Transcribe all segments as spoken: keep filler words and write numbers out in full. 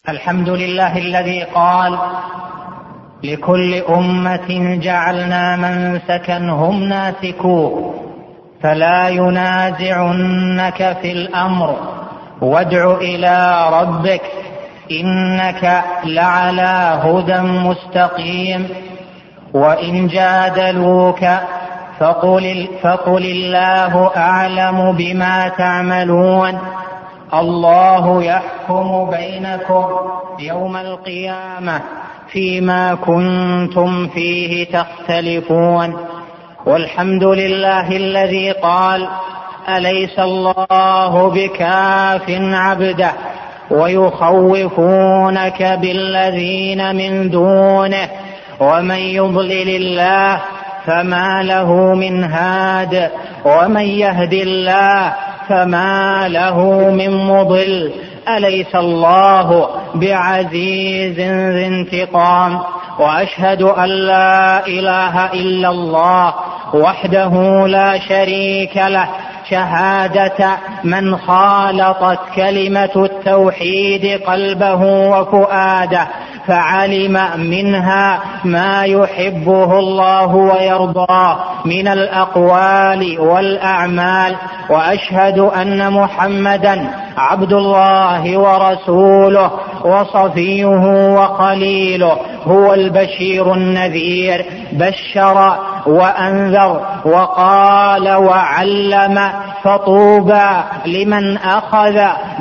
الحمد لله الذي قال: لكل أمة جعلنا منسكا هم ناسكوه فلا ينازعنك في الأمر وادع إلى ربك إنك لعلى هدى مستقيم. وإن جادلوك فقل, فقل الله أعلم بما تعملون الله يحكم بينكم يوم القيامة فيما كنتم فيه تختلفون. والحمد لله الذي قال: أليس الله بكاف عبده ويخوفونك بالذين من دونه ومن يضلل الله فما له من هاد ومن يهد الله فما له من مضل. أليس الله بعزيز ذي انتقام. وأشهد أن لا إله إلا الله وحده لا شريك له شهادة من خالطت كلمة التوحيد قلبه وفؤاده فعلم منها ما يحبه الله ويرضاه من الأقوال والأعمال. وأشهد أن محمدا عبد الله ورسوله وصفيه وخليله، هو البشير النذير، بشر وأنذر وقال وعلم، فطوبى لمن أخذ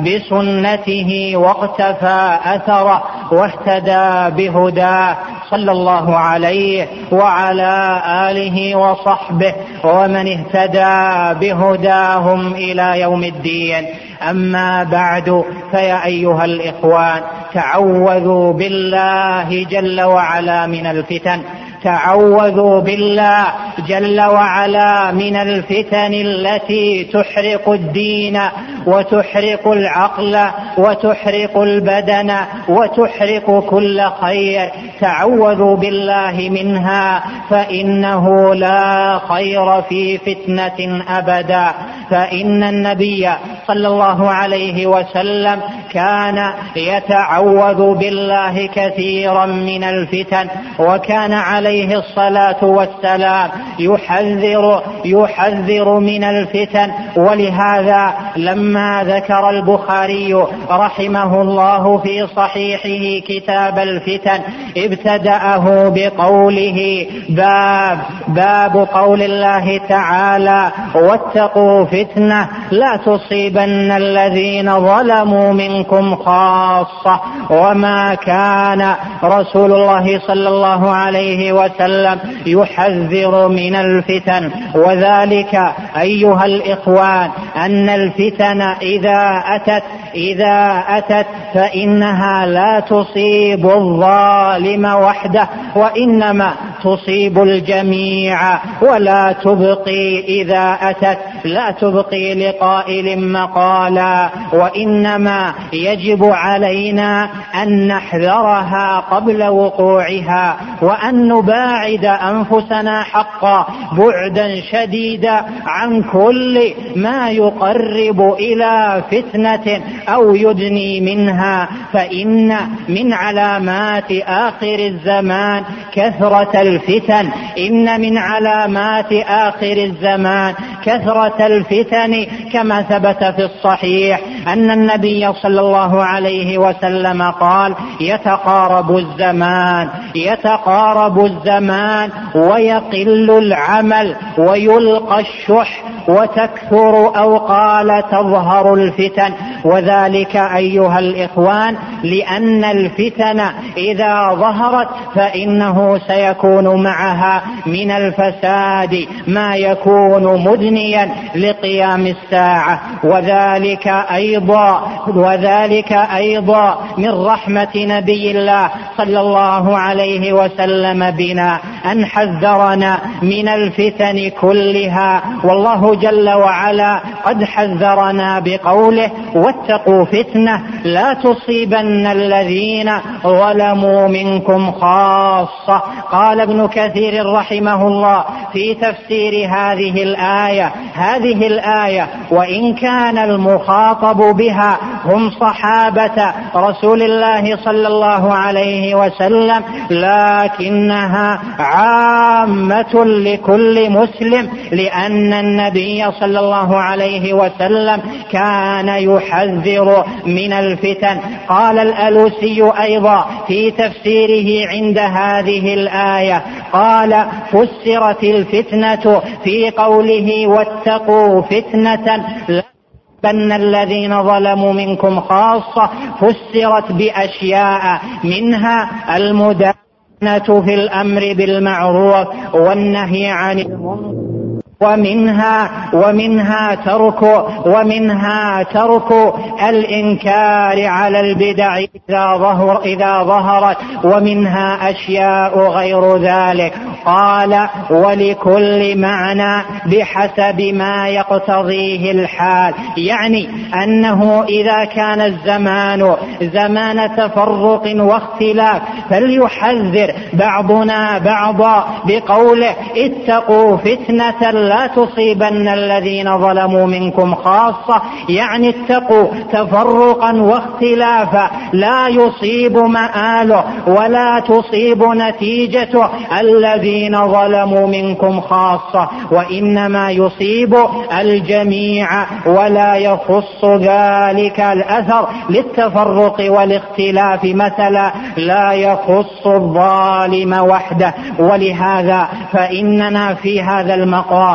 بسنته واقتفى أثره واهتدى بهداه، صلى الله عليه وعلى آله وصحبه ومن اهتدى بهداهم إلى يوم الدين. أما بعد، فيا أيها الإخوان، تعوذوا بالله جل وعلا من الفتن، تعوذوا بالله جل وعلا من الفتن التي تحرق الدين وتحرق العقل وتحرق البدن وتحرق كل خير. تعوذوا بالله منها، فإنه لا خير في فتنة أبدا. فإن النبي صلى الله عليه وسلم كان يتعوذ بالله كثيرا من الفتن، وكان عليه الصلاة والسلام يحذر يحذر من الفتن. ولهذا لما ذكر البخاري رحمه الله في صحيحه كتاب الفتن ابتدأه بقوله: باب باب قول الله تعالى: واتقوا فتنة لا تصيبن الذين ظلموا منكم خاصة. وما كان رسول الله صلى الله عليه وسلم يحذر من الفتن، وذلك أيها الإخوان أن الفتن إذا أتت إذا أتت فإنها لا تصيب الظالم وحده، وإنما تصيب الجميع، ولا تبقي إذا أتت لا تبقي لقائل مقالا، وإنما يجب علينا أن نحذرها قبل وقوعها، وأن نباعد أنفسنا حقا بعدا شديدا عن كل ما يقرب إلى فتنة أو يدني منها. فإن من علامات آخر الزمان كثرة الفتن إن من علامات آخر الزمان كثرة الفتن، كما ثبت في الصحيح أن النبي صلى الله عليه وسلم قال: يتقارب الزمان يتقارب الزمان ويقل العمل ويلقى الشح وتكثر أو قال تظهر الفتن. وذلك أيها الإخوان لأن الفتن إذا ظهرت فإنه سيكون معها من الفساد ما يكون مدنيا لقيام الساعة. وذلك أيضا وذلك أيضا من رحمة نبي الله صلى الله عليه وسلم بنا أن حذرنا من الفتن كلها. والله جل وعلا قد حذرنا بقوله واتقوا فتنة لا تصيبن الذين ظلموا منكم خاصة. قال ابن كثير رحمه الله في تفسير هذه الآية هذه الآية وإن كان المخاطب بها هم صحابة رسول الله صلى الله عليه وسلم لكنها عامة لكل مسلم، لأن النبي صلى الله عليه وسلم كان يحذر من الفتن. قال الألوسي أيضا في تفسيره عند هذه الآية قال فسرت الفتنة في قوله واتقوا فتنة بأن الذين ظلموا منكم خاصة فسرت بأشياء منها المدانة في الأمر بالمعروف والنهي عن المنكر، ومنها ومنها ترك ومنها ترك الإنكار على البدع إذا ظهر إذا ظهرت، ومنها أشياء غير ذلك. قال ولكل معنى بحسب ما يقتضيه الحال، يعني أنه إذا كان الزمان زمان تفرق واختلاف فليحذر بعضنا بعضا بقوله اتقوا فتنة لا تصيبن الذين ظلموا منكم خاصة، يعني اتقوا تفرقا واختلافا لا يصيب مآله ولا تصيب نتيجته الذين ظلموا منكم خاصة، وإنما يصيب الجميع ولا يخص ذلك الأثر للتفرق والاختلاف مثلا لا يخص الظالم وحده. ولهذا فإننا في هذا المقام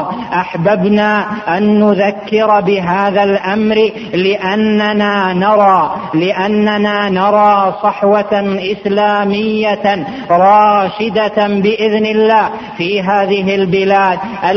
أحببنا أن نذكر بهذا الأمر لأننا نرى لأننا نرى صحوة إسلامية راشدة بإذن الله في هذه البلاد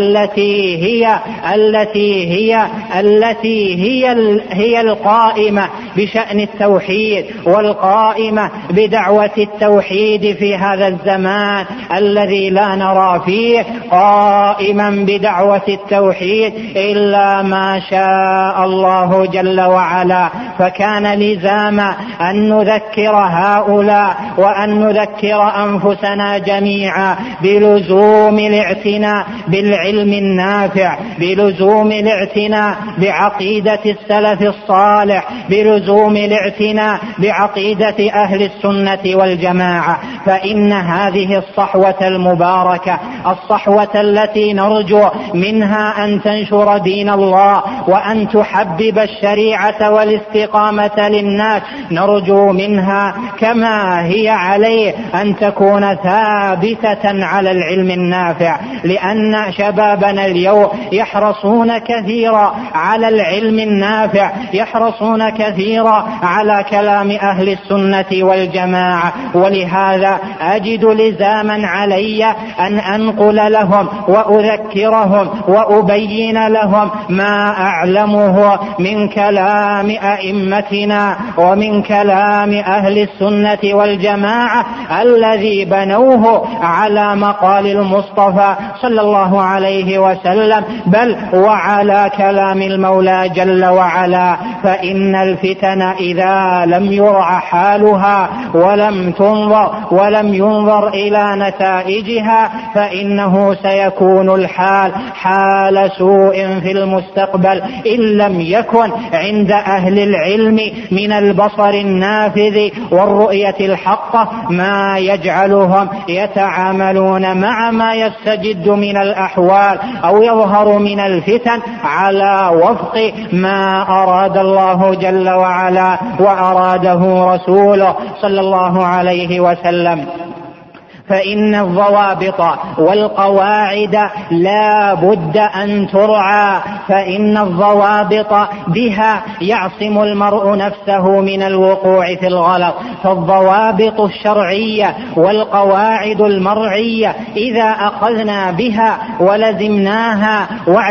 التي هي التي هي التي هي هي القائمة بشأن التوحيد والقائمة بدعوة التوحيد في هذا الزمان الذي لا نرى فيه قائما بدعوة التوحيد إلا ما شاء الله جل وعلا. فكان لزاما أن نذكر هؤلاء وأن نذكر أنفسنا جميعا بلزوم الاعتناء بالعلم النافع، بلزوم الاعتناء بعقيدة السلف الصالح، بلزوم الاعتناء بعقيدة أهل السنة والجماعة. فإن هذه الصحوة المباركة الصحوة التي نرجو منها أن تنشر دين الله وأن تحبب الشريعة والاستقامة للناس، نرجو منها كما هي عليه أن تكون ثابتة على العلم النافع، لأن شبابنا اليوم يحرصون كثيرا على العلم النافع، يحرصون كثيرا على كلام أهل السنة والجماعة. ولهذا أجد لزاما علي أن أنقل لهم وأذكرهم وأبين لهم ما أعلمه من كلام أئمتنا ومن كلام أهل السنة والجماعة الذي بنوه على مقال المصطفى صلى الله عليه وسلم، بل وعلى كلام المولى جل وعلا. فإن الفتن إذا لم يرع حالها ولم تنظر ولم ينظر إلى نتائجها فإنه سيكون الحال حال سوء في المستقبل إن لم يكن عند أهل العلم من البصر النافذ والرؤية الحقة ما يجعلهم يتعاملون مع ما يستجد من الأحوال أو يظهر من الفتن على وفق ما أراد الله جل وعلا وأراده رسوله صلى الله عليه وسلم. فإن الضوابط والقواعد لا بد أن ترعى، فإن الضوابط بها يعصم المرء نفسه من الوقوع في الغلط. فالضوابط الشرعية والقواعد المرعية إذا أخذنا بها ولزمناها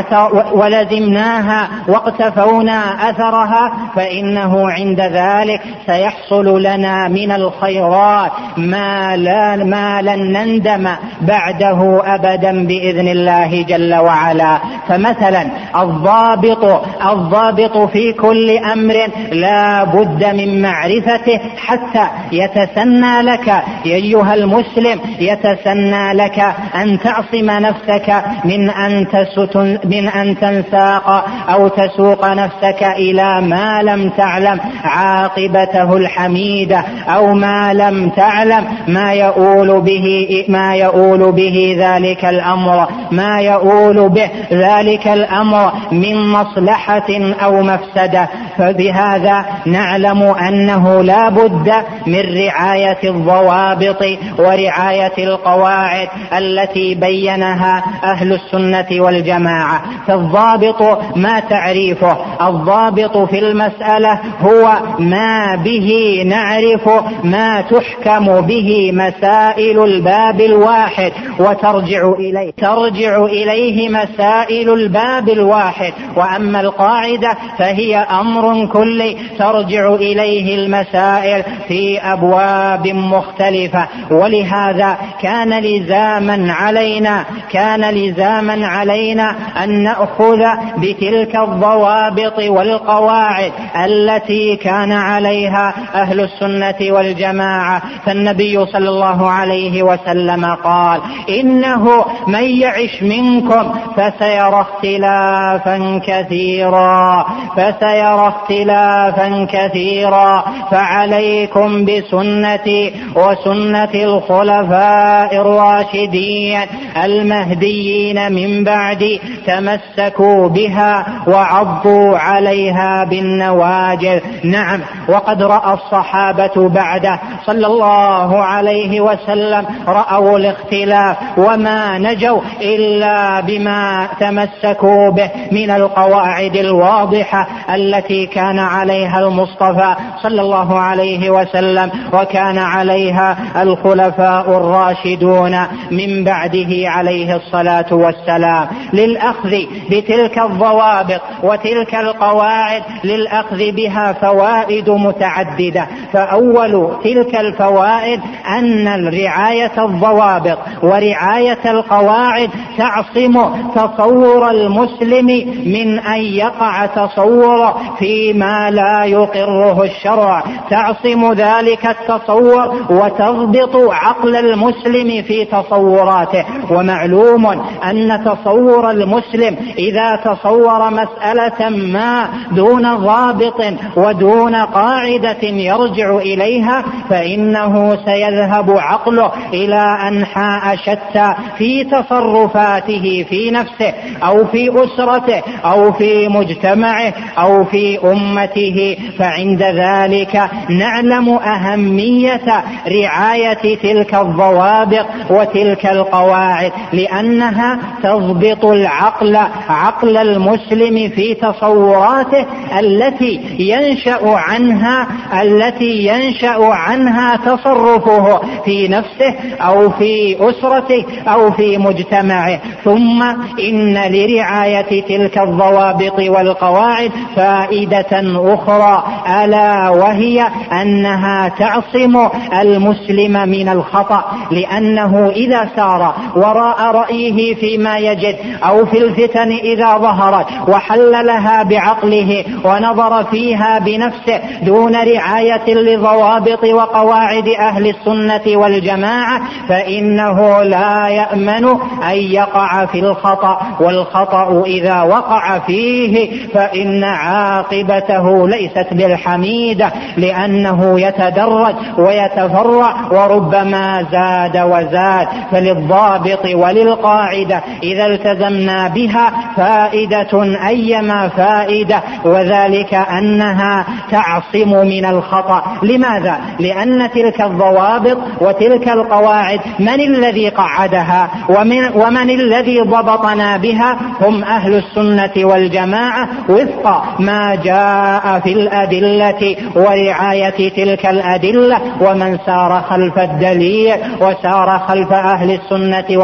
ولزمناها واقتفونا أثرها فإنه عند ذلك سيحصل لنا من الخيرات ما لا ما لن نندم بعده أبدا بإذن الله جل وعلا. فمثلا الضابط الضابط في كل أمر لا بد من معرفته حتى يتسنى لك أيها المسلم، يتسنى لك أن تعصم نفسك من أن من أن تنساق أو تسوق نفسك إلى ما لم تعلم عاقبته الحميدة، أو ما لم تعلم ما يؤول به ما يؤول به ذلك الأمر ما يؤول به ذلك الأمر من مصلحة أو مفسدة. فبهذا نعلم أنه لا بد من رعاية الضوابط ورعاية القواعد التي بينها أهل السنة والجماعة. فالضابط ما تعريفه؟ الضابط في المسألة هو ما به نعرف ما تحكم به مسائل الباب الواحد وترجع إليه ترجع إليه مسائل الباب الواحد. وأما القاعدة فهي أمر كلي ترجع إليه المسائل في أبواب مختلفة. ولهذا كان لزاما علينا كان لزاما علينا أن نأخذ بتلك الضوابط والقواعد التي كان عليها أهل السنة والجماعة. فالنبي صلى الله عليه وسلم قال: إنه من يعش منكم فسيرى اختلافا كثيرا فسيرى اختلافا كثيرا فعليكم بسنتي وسنة الخلفاء الراشدين المهديين من بعدي، تمسكوا بها وعضوا عليها بالنواجذ. نعم، وقد رأى الصحابة بعده صلى الله عليه وسلم رأوا الاختلاف وما نجوا إلا بما تمسكوا به من القواعد الواضحة التي كان عليها المصطفى صلى الله عليه وسلم وكان عليها الخلفاء الراشدون من بعده عليه الصلاة والسلام. للأخذ بتلك الضوابط وتلك القواعد للأخذ بها فوائد متعددة. فأول تلك الفوائد أن رعاية الضوابط ورعاية القواعد تعصم تصور المسلم من أن يقع تصور فيما لا يقره الشرع، تعصم ذلك التصور وتضبط عقل المسلم في تصوراته. ومعلوم أن تصور المسلم إذا تصور مسألة ما دون ضابط ودون قاعدة يرجع إليها فإنه سيذهب عقله إلى أنحاء شتى في تصرفاته في نفسه أو في أسرته أو في مجتمعه أو في أمته. فعند ذلك نعلم أهمية رعاية تلك الضوابط وتلك القواعد، لأنها تضبط العقل عقل المسلم في تصوراته التي ينشأ عنها التي ينشأ عنها تصرفه في نفسه أو في أسرته أو في مجتمعه. ثم إن لرعاية تلك الضوابط والقواعد فائدة أخرى، ألا وهي أنها تعصم المسلم من الخطأ، لأنه إذا سار وراء رأيه فيما يجد أو في الفتن إذا ظهرت وحللها بعقله ونظر فيها بنفسه دون رعاية لضوابط وقواعد أهل السنة والجماعة فإنه لا يأمن أن يقع في الخطأ. والخطأ إذا وقع فيه فإن عاقبته ليست بالحميدة، لأنه يتدرج ويتفرع وربما زاد وزاد. فللضابط وللقاعدة إذا التزمنا بها فائدة أيما فائدة، وذلك أنها تعصم من الخطأ. لماذا؟ لأن تلك الضوابط وتلك القواعد من الذي قعدها ومن, ومن الذي ضبطنا بها؟ هم أهل السنة والجماعة وفق ما جاء في الأدلة ورعاية تلك الأدلة. ومن سار خلف الدليل وسار خلف أهل السنة والجماعة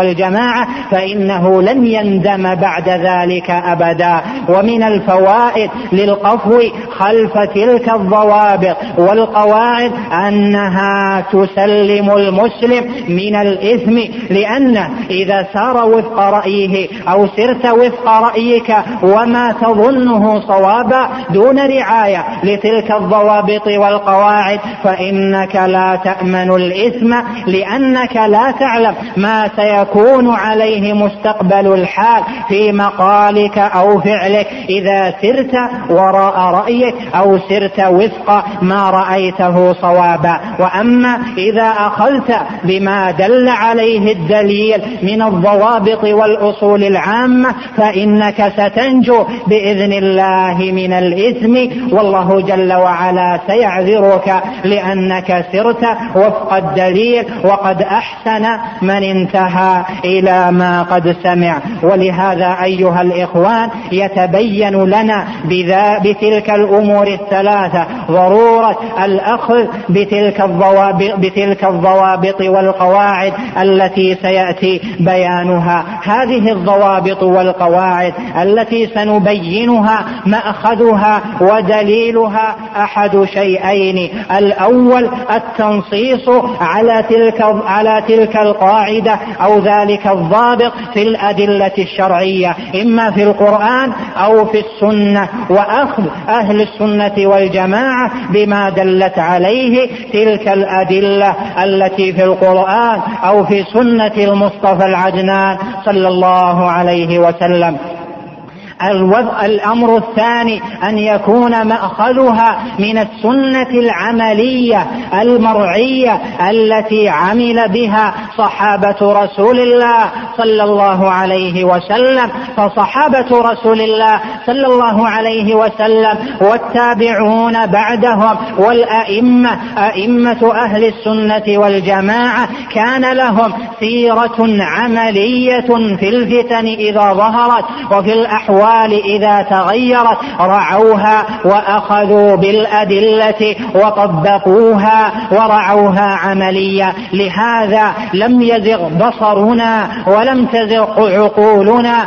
والجماعة فإنه لن يندم بعد ذلك أبدا. ومن الفوائد للقفو خلف تلك الضوابط والقواعد أنها تسلم المسلم من الإثم، لأنه إذا سار وفق رأيه أو سرت وفق رأيك وما تظنه صوابا دون رعاية لتلك الضوابط والقواعد فإنك لا تأمن الإثم، لأنك لا تعلم ما سيكون عليه مستقبل الحال في مقالك أو فعلك إذا سرت وراء رأيك أو سرت وفق ما رأيته صوابا. وأما إذا أخذت بما دل عليه الدليل من الضوابط والأصول العامة فإنك ستنجو بإذن الله من الإثم، والله جل وعلا سيعذرك لأنك سرت وفق الدليل، وقد أحسن من انتهى إلى ما قد سمع. ولهذا أيها الإخوان يتبين لنا بتلك الأمور الثلاثة ضرورة الأخذ بتلك الضوابط, بتلك الضوابط والقواعد التي سيأتي بيانها. هذه الضوابط والقواعد التي سنبينها مأخذها ودليلها أحد شيئين: الأول التنصيص على تلك, على تلك القاعدة أو ذلك الضابط في الأدلة الشرعية إما في القرآن أو في السنة، وأخذ أهل السنة والجماعة بما دلت عليه تلك الأدلة التي في القرآن أو في سنة المصطفى العدنان صلى الله عليه وسلم. الأمر الثاني أن يكون مأخذها من السنة العملية المرعية التي عمل بها صحابة رسول الله صلى الله عليه وسلم. فصحابة رسول الله صلى الله عليه وسلم والتابعون بعدهم والأئمة أئمة أهل السنة والجماعة كان لهم سيرة عملية في الفتن إذا ظهرت وفي الأحوال إذا تغيرت رعوها وأخذوا بالأدلة وطبقوها ورعوها عمليا. لهذا لم يزغ بصرنا ولم تزغ عقولنا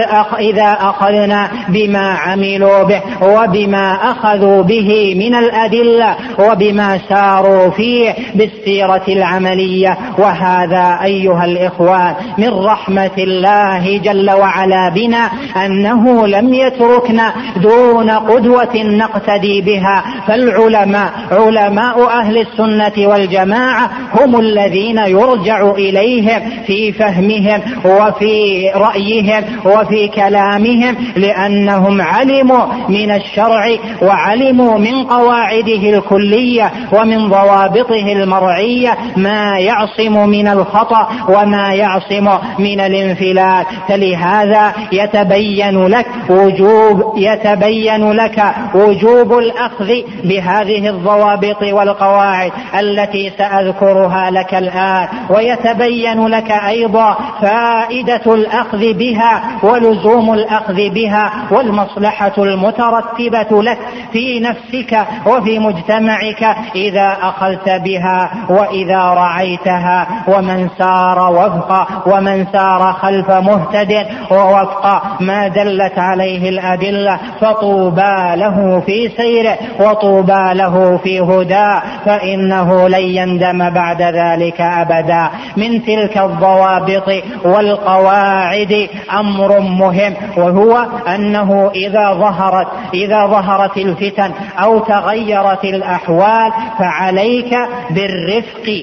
إذا أخذنا بما عملوا به وبما أخذوا به من الأدلة وبما ساروا فيه بالسيرة العملية. وهذا أيها الإخوان من رحمة الله جل وعلا بنا أنه لم يتركنا دون قدوة نقتدي بها. فالعلماء علماء أهل السنة والجماعة هم الذين يرجع إليهم في فهمهم وفي رأيهم وفي كلامهم، لأنهم علموا من الشرع وعلموا من قواعده الكلية ومن ضوابطه المرعية ما يعصم من الخطأ وما يعصم من الانفلات. فلهذا يتبين لك وجوب يتبين لك وجوب الأخذ بهذه الضوابط والقواعد التي سأذكرها لك الآن، ويتبين لك أيضا فائدة الأخذ بها ولزوم الأخذ بها والمصلحة المترتبة لك في نفسك وفي مجتمعك إذا أخذت بها وإذا رعيتها. ومن سار وفق ومن سار خلف مهتد ووفق ما دلت عليه الأدلة فطوبى له في سيره وطوبى له في هدى فإنه لن يندم بعد ذلك أبدا. من تلك الضوابط والقواعد أمر مهم، وهو أنه إذا ظهرت إذا ظهرت الفتن أو تغيرت الأحوال فعليك بالرفق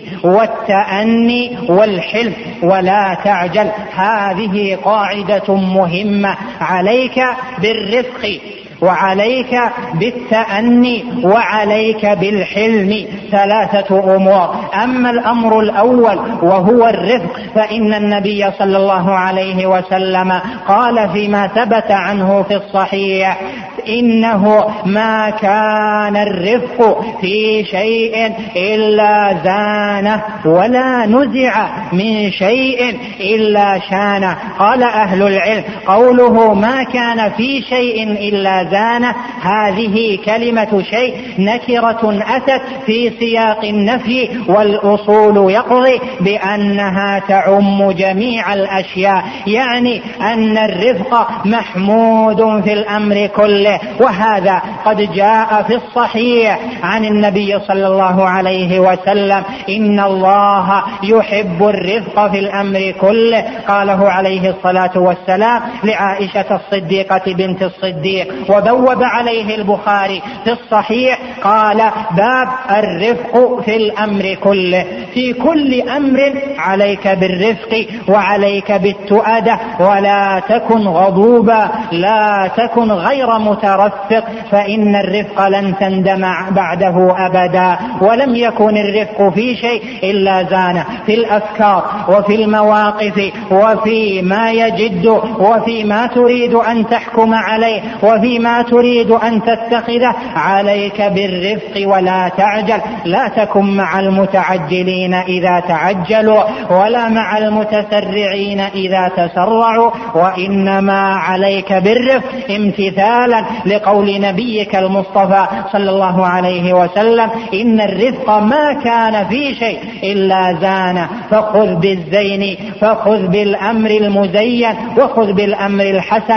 والتأني والحلم ولا تعجل. هذه قاعدة مهمة، عليك بالرفق وعليك بالتأني وعليك بالحلم، ثلاثة أمور. أما الأمر الأول وهو الرفق فإن النبي صلى الله عليه وسلم قال فيما ثبت عنه في الصحيح إنه ما كان الرفق في شيء إلا زانه ولا نزع من شيء إلا شانه. قال أهل العلم قوله ما كان في شيء إلا زانه هذه كلمة شيء نكرة أتت في سياق النفي، والأصول يقضي بأنها تعم جميع الأشياء، يعني أن الرفق محمود في الأمر كله. وهذا قد جاء في الصحيح عن النبي صلى الله عليه وسلم إن الله يحب الرفق في الأمر كله، قاله عليه الصلاة والسلام لعائشة الصديقة بنت الصديق. وبوب عليه البخاري في الصحيح قال باب الرفق في الأمر كله، في كل أمر عليك بالرفق وعليك بالتؤدة، ولا تكن غضوبا، لا تكن غير مترفق، فإن الرفق لن تندم بعده أبدا. ولم يكن الرفق في شيء إلا زانه، في الأفكار وفي المواقف وفي ما يجد وفي ما تريد أن تحكم عليه وفي ما تريد أن تتخذه عليك بالرفق ولا تعجل. لا تكن مع المتعجلين إذا تعجلوا ولا مع المتسرعين إذا تسرعوا، وإنما عليك بالرفق امتثالا لقول نبيك المصطفى صلى الله عليه وسلم إن الرفق ما كان في شيء إلا زانه، فخذ بالزين، فخذ بالأمر المزين، وخذ بالأمر الحسن،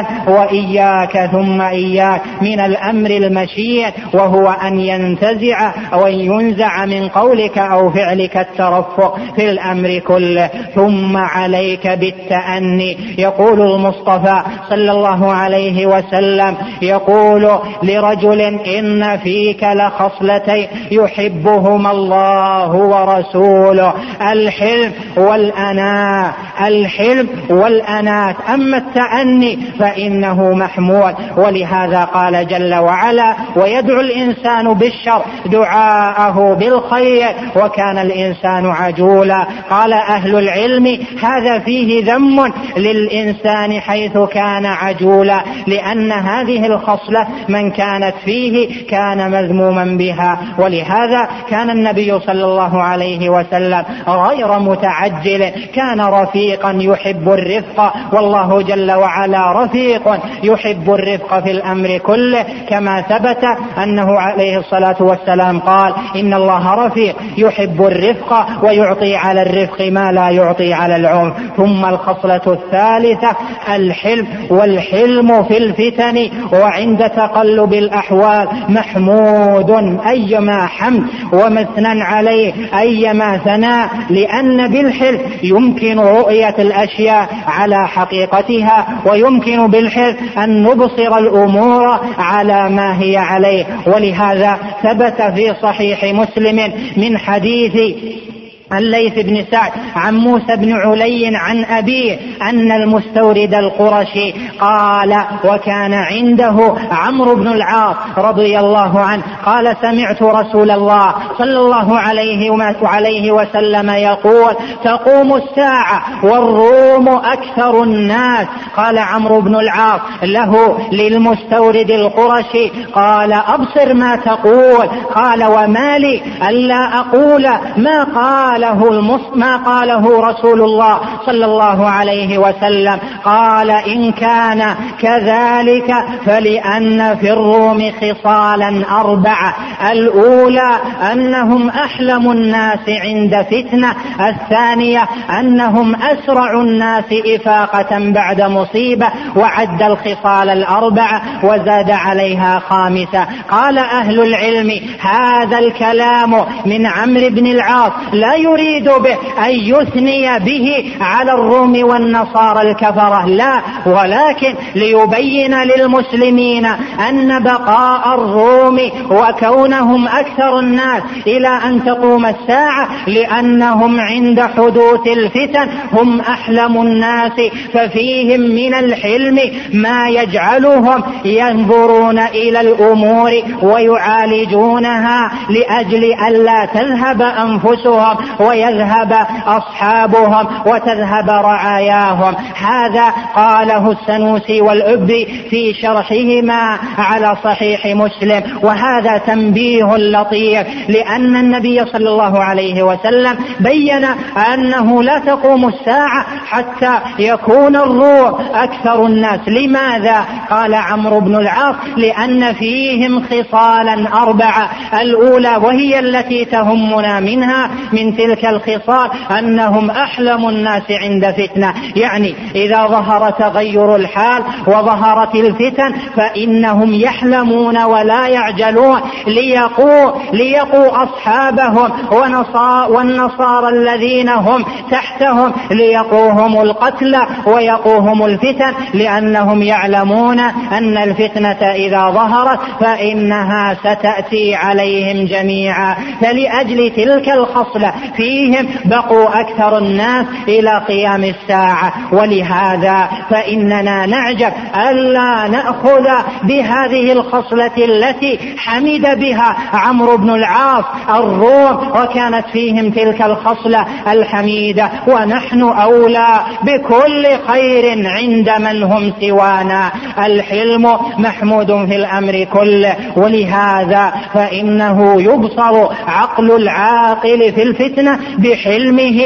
وإياك ثم إياك من الأمر المشين، وهو أن ينتزع أو ينزع من قولك أو فعلك الترفق في الأمر كله. ثم عليك بالتأني. يقول المصطفى صلى الله عليه وسلم يقول لرجل إن فيك لخصلتين يحبهما الله ورسوله، الحلم والأناة، الحلم والأناة. أما التأني فإنه محمود، ولهذا قال جل وعلا ويدعو الإنسان بالشر دعاءه بالخير وكان الإنسان عجولا. قال أهل العلم هذا فيه ذم للإنسان حيث كان عجولا، لأن هذه الخصلة من كانت فيه كان مذموما بها. ولهذا كان النبي صلى الله عليه وسلم غير متعجل، كان رفيقا يحب الرفق، والله جل وعلا رفيق يحب الرفق في الأمر كله، كما ثبت أنه عليه الصلاة والسلام قال إن الله رفيق يحب الرفق ويعطي على الرفق ما لا يعطي على العنف. ثم الخصلة الثالثة الحلم، والحلم في الفتن وعند تقلب الأحوال محمود أيما حمد ومثنى عليه أيما ثناء، لأن بالحلم يمكن رؤية الأشياء على حقيقتها، ويمكن بالحلم أن نبصر الأمور على ما هي عليه. ولهذا ثبت في صحيح مسلم من حديث الليث بن سعد عن موسى بن علي عن أبيه أن المستورد القرشي قال وكان عنده عمرو بن العاص رضي الله عنه قال سمعت رسول الله صلى الله عليه وسلم يقول تقوم الساعة والروم أكثر الناس. قال عمرو بن العاص له للمستورد القرشي قال أبصر ما تقول. قال وما لي ألا أقول ما قال ما قاله رسول الله صلى الله عليه وسلم. قال إن كان كذلك فلأن في الروم خصالا أربعة، الأولى أنهم أحلم الناس عند فتنة، الثانية أنهم أسرع الناس إفاقة بعد مصيبة، وعد الخصال الأربعة وزاد عليها خامسة. قال أهل العلم هذا الكلام من عمرو بن العاص لا يريد به أن يثني به على الروم والنصارى الكفرة، لا، ولكن ليبين للمسلمين أن بقاء الروم وكونهم أكثر الناس إلى أن تقوم الساعة لأنهم عند حدوث الفتن هم أحلم الناس، ففيهم من الحلم ما يجعلهم ينظرون إلى الأمور ويعالجونها لأجل ألا تذهب أنفسهم ويذهب أصحابهم وتذهب رعاياهم. هذا قاله السنوسي والأبي في شرحهما على صحيح مسلم. وهذا تنبيه لطيف، لأن النبي صلى الله عليه وسلم بين أنه لا تقوم الساعة حتى يكون الروم أكثر الناس. لماذا؟ قال عمرو بن العاص: لأن فيهم خصالا أربعة. الأولى وهي التي تهمنا منها من تلك الخصال أنهم أحلم الناس عند فتنة، يعني إذا ظهر تغير الحال وظهرت الفتن فإنهم يحلمون ولا يعجلون ليقوا, ليقوا أصحابهم والنصارى الذين هم تحتهم، ليقوهم القتل ويقوهم الفتن، لأنهم يعلمون أن الفتنة إذا ظهرت فإنها ستأتي عليهم جميعا. فلأجل تلك الخصلة فيهم بقوا أكثر الناس إلى قيام الساعة. ولهذا فإننا نعجب ألا نأخذ بهذه الخصلة التي حمد بها عمرو بن العاص الروم، وكانت فيهم تلك الخصلة الحميدة. ونحن أولى بكل خير عند من هم سوانا. الحلم محمود في الأمر كله. ولهذا فإنه يبصر عقل العاقل في الفتنة بحلمه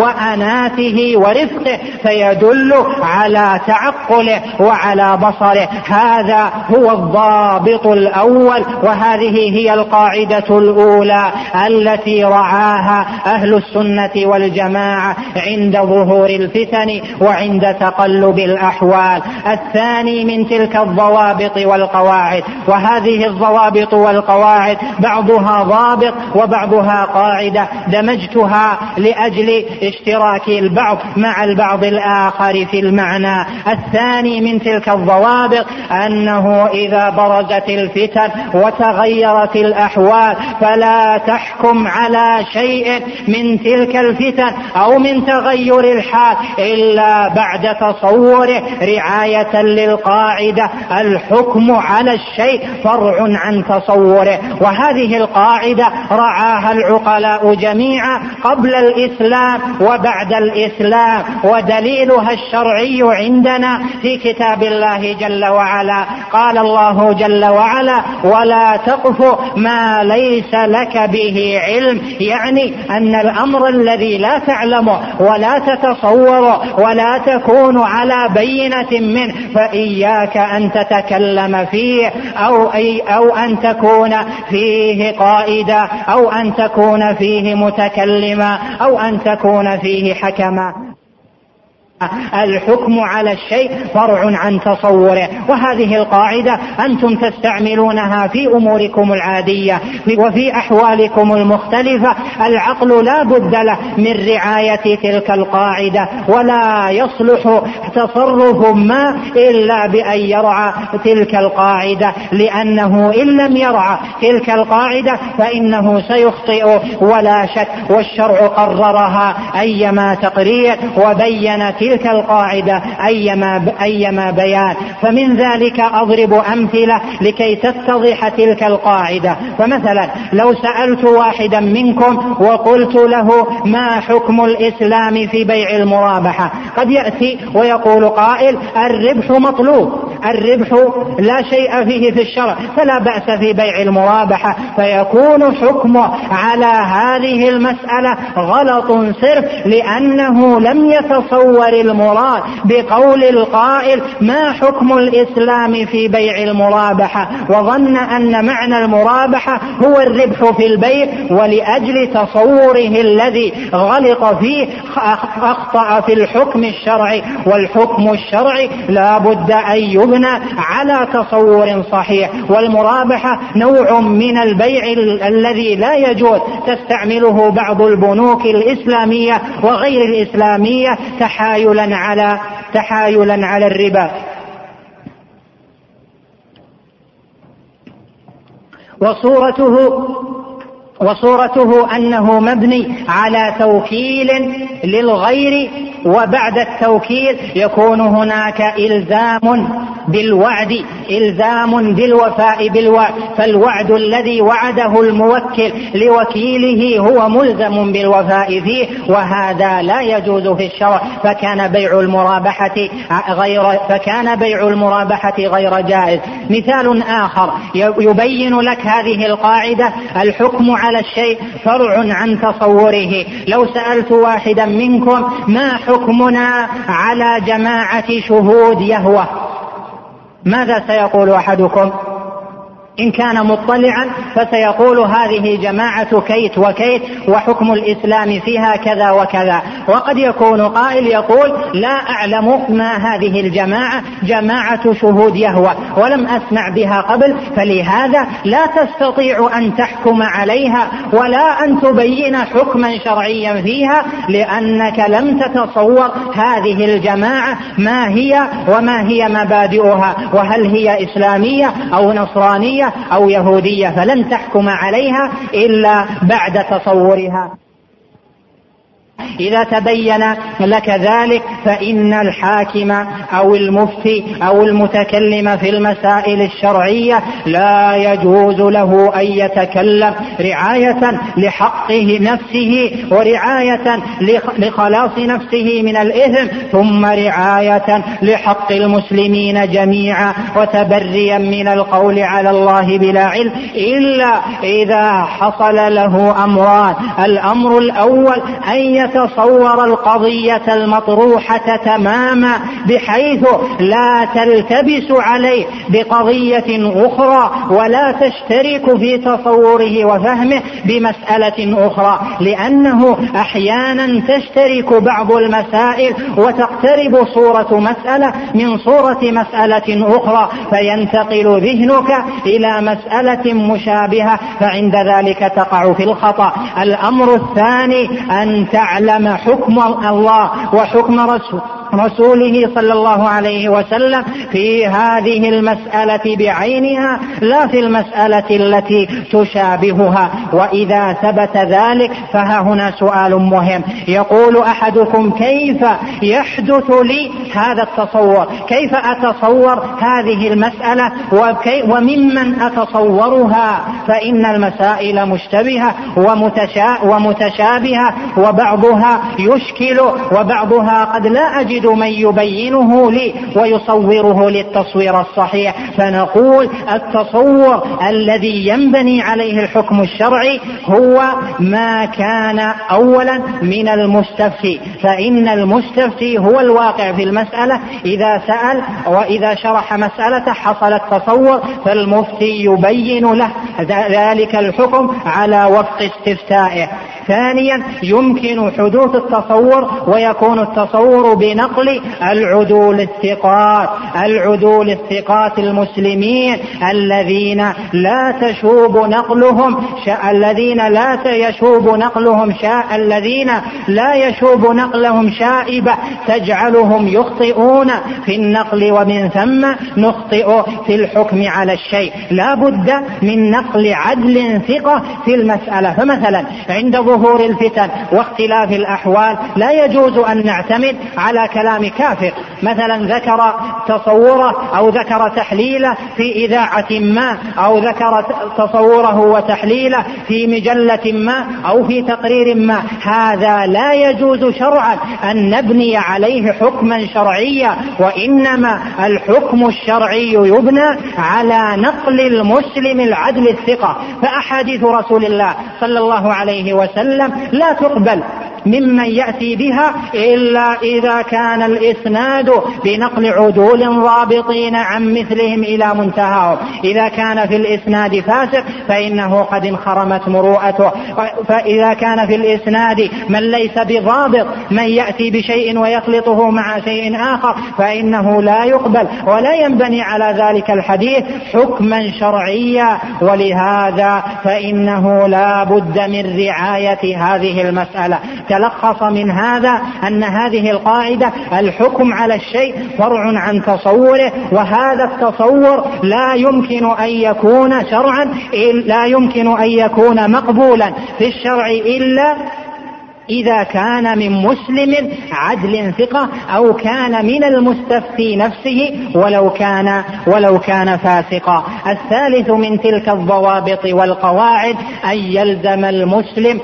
وأناته ورفقه، فيدل على تعقله وعلى بصره. هذا هو الضابط الأول، وهذه هي القاعدة الأولى التي رعاها أهل السنة والجماعة عند ظهور الفتن وعند تقلب الأحوال. الثاني من تلك الضوابط والقواعد، وهذه الضوابط والقواعد بعضها ضابط وبعضها قاعدة دمجتها لأجل اشتراك البعض مع البعض الآخر في المعنى. الثاني من تلك الضوابط أنه إذا برزت الفتن وتغيرت الأحوال فلا تحكم على شيء من تلك الفتن أو من تغير الحال إلا بعد تصوره، رعاية للقاعدة: الحكم على الشيء فرع عن تصوره. وهذه القاعدة رعاها العقلاء جميعا قبل الإسلام وبعد الإسلام، ودليلها الشرعي عندنا في كتاب الله جل وعلا. قال الله جل وعلا: ولا تقف ما ليس لك به علم، يعني أن الأمر الذي لا تعلمه ولا تتصوره ولا تكون على بينة منه فإياك أن تتكلم فيه أو, أي أو أن تكون فيه قائدا أو أن تكون فيه متكلما أو أن تكون فيه حكما. الحكم على الشيء فرع عن تصوره. وهذه القاعدة أنتم تستعملونها في أموركم العادية وفي أحوالكم المختلفة. العقل لا بد له من رعاية تلك القاعدة، ولا يصلح تصرف ما إلا بأن يرعى تلك القاعدة، لأنه إن لم يرعى تلك القاعدة فإنه سيخطئ ولا شك. والشرع قررها أيما تقرير وبين تلك القاعدة أيما, أيما بيان. فمن ذلك أضرب أمثلة لكي تتضح تلك القاعدة. فمثلا لو سألت واحدا منكم وقلت له: ما حكم الإسلام في بيع المرابحة؟ قد يأتي ويقول قائل: الربح مطلوب، الربح لا شيء فيه في الشرع، فلا بأس في بيع المرابحة. فيكون حكمه على هذه المسألة غلط صرف، لأنه لم يتصور المراد بقول القائل: ما حكم الإسلام في بيع المرابحة، وظن أن معنى المرابحة هو الربح في البيع، ولأجل تصوره الذي غلط فيه أخطأ في الحكم الشرعي. والحكم الشرعي لا بد أن يبنى على تصور صحيح. والمرابحة نوع من البيع الذي لا يجوز تستعمله بعض البنوك الإسلامية وغير الإسلامية تحايلا على تحايلا على الربا. وصورته وصورته أنه مبني على توكيل للغير، وبعد التوكيل يكون هناك إلزام بالوعد، إلزام بالوفاء بالوعد، فالوعد الذي وعده الموكل لوكيله هو ملزم بالوفاء فيه، وهذا لا يجوز في الشرع، فكان بيع المرابحة غير فكان بيع المرابحة غير جائز. مثال آخر يبين لك هذه القاعدة: الحكم على الشيء فرع عن تصوره. لو سألت واحدا منكم: ما حكمنا على جماعة شهود يهوه؟ ماذا سيقول أحدكم؟ إن كان مطلعا فسيقول هذه جماعة كيت وكيت وحكم الإسلام فيها كذا وكذا. وقد يكون قائل يقول: لا أعلم ما هذه الجماعة، جماعة شهود يهوه ولم أسمع بها قبل، فلهذا لا تستطيع أن تحكم عليها ولا أن تبين حكما شرعيا فيها، لأنك لم تتصور هذه الجماعة ما هي وما هي مبادئها، وهل هي إسلامية أو نصرانية أو يهودية، فلن تحكم عليها إلا بعد تصورها. إذا تبين لك ذلك فإن الحاكم أو المفتي أو المتكلم في المسائل الشرعية لا يجوز له أن يتكلم رعاية لحقه نفسه ورعاية لخلاص نفسه من الإثم، ثم رعاية لحق المسلمين جميعا، وتبريا من القول على الله بلا علم، إلا إذا حصل له أمران: الأمر الأول أن يتصور القضية المطروحة تماما بحيث لا تلتبس عليه بقضية أخرى ولا تشترك في تصوره وفهمه بمسألة أخرى، لأنه أحيانا تشترك بعض المسائل وتقترب صورة مسألة من صورة مسألة أخرى، فينتقل ذهنك إلى مسألة مشابهة، فعند ذلك تقع في الخطأ. الأمر الثاني أن تعلم حكم الله وحكم رسول رسوله صلى الله عليه وسلم في هذه المسألة بعينها، لا في المسألة التي تشابهها. وإذا ثبت ذلك فها هنا سؤال مهم: يقول أحدكم: كيف يحدث لي هذا التصور؟ كيف أتصور هذه المسألة وممن أتصورها؟ فإن المسائل مشتبهة ومتشابهة، وبعضها يشكل وبعضها قد لا أجد من يبينه لي ويصوره للتصوير الصحيح. فنقول: التصور الذي ينبني عليه الحكم الشرعي هو ما كان أولا من المستفتي، فإن المستفتي هو الواقع في المسألة. إذا سأل وإذا شرح مسألة حصل التصور، فالمفتي يبين له ذلك الحكم على وفق استفتائه. ثانيا، يمكن حدوث التصور ويكون التصور بنقل العدول الثقات العدول الثقات المسلمين الذين لا تشوب نقلهم شا... الذين لا يشوب نقلهم شا... الذين لا يشوب نقلهم شائبة تجعلهم يخطئون في النقل، ومن ثم نخطئ في الحكم على الشيء. لا بد من نقل عدل ثقة في المسألة. فمثلا عند ظهور الفتن واختلاف الأحوال لا يجوز أن نعتمد على كلام كافر، مثلا ذكر تصوره أو ذكر تحليله في إذاعة ما، أو ذكر تصوره وتحليله في مجلة ما أو في تقرير ما، هذا لا يجوز شرعا أن نبني عليه حكما شرعيا، وإنما الحكم الشرعي يبنى على نقل المسلم العدل الثقة. فأحاديث رسول الله صلى الله عليه وسلم لا تقبل ممن يأتي بها إلا إذا كان الإسناد بنقل عدول ضابطين عن مثلهم إلى منتهاهم. إذا كان في الإسناد فاسق فإنه قد انخرمت مروءته، فإذا كان في الإسناد من ليس بضابط، من يأتي بشيء ويخلطه مع شيء آخر، فإنه لا يقبل ولا ينبني على ذلك الحديث حكما شرعيا. ولهذا فإنه لا بد من رعاية هذه المسألة. تلخص من هذا أن هذه القاعدة الحكم على الشيء فرع عن تصوره، وهذا التصور لا يمكن أن يكون شرعا لا يمكن أن يكون مقبولا في الشرع إلا إذا كان من مسلم عدل ثقة أو كان من المستفتي نفسه ولو كان ولو كان فاسقا. الثالث من تلك الضوابط والقواعد أن يلزم المسلم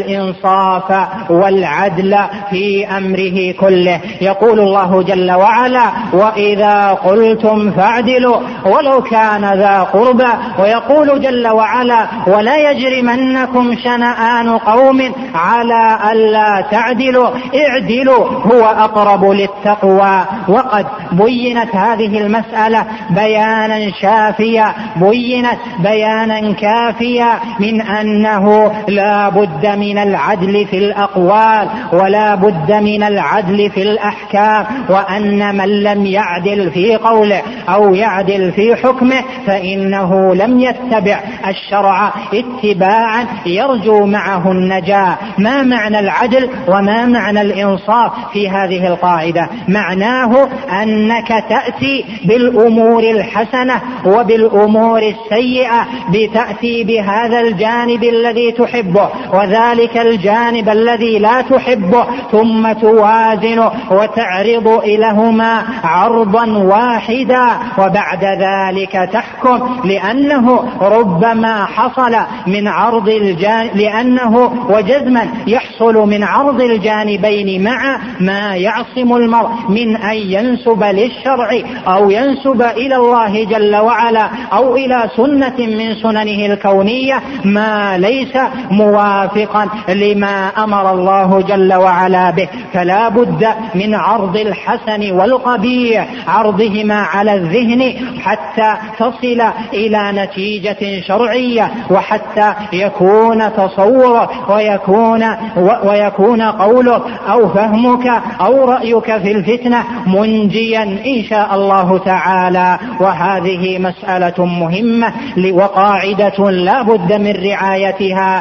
الإنصاف والعدل في أمره كله. يقول الله جل وعلا: وإذا قلتم فاعدلوا ولو كان ذا قربى. ويقول جل وعلا: ولا يجرمنكم شنآن قوم على ألا تعدلوا اعدلوا هو أقرب للتقوى. وقد بينت هذه المسألة بيانا شافيا بينت بيانا كافيا من أنه لا بد من العدل في الأقوال ولا بد من العدل في الأحكام، وأن من لم يعدل في قوله أو يعدل في حكمه فإنه لم يتبع الشرع اتباعا يرجو معه النجاة. ما معنى العدل وما معنى الإنصاف في هذه القاعدة؟ معناه أنك تأتي بالأمور الحسنة وبالأمور السيئة، بتأتي بهذا الجانب الذي تحبه وذلك الجانب الذي لا تحبه، ثم توازن وتعرض إليهما عرضا واحدا، وبعد ذلك تحكم، لأنه ربما حصل من عرض الجانب لأنه وجزما يحصل من عرض الجانبين مع ما يعصم المرء من أن ينسب للشرع أو ينسب إلى الله جل وعلا أو إلى سنة من سننه الكونية ما ليس موافقا لما أمر الله جل وعلا به. فلا بد من عرض الحسن والقبيح، عرضهما على الذهن حتى تصل إلى نتيجة شرعية، وحتى يكون تصور ويكون ويكون قولك أو فهمك أو رأيك في الفتنة منجيا إن شاء الله تعالى. وهذه مسألة مهمة وقاعدة لا بد من رعايتها،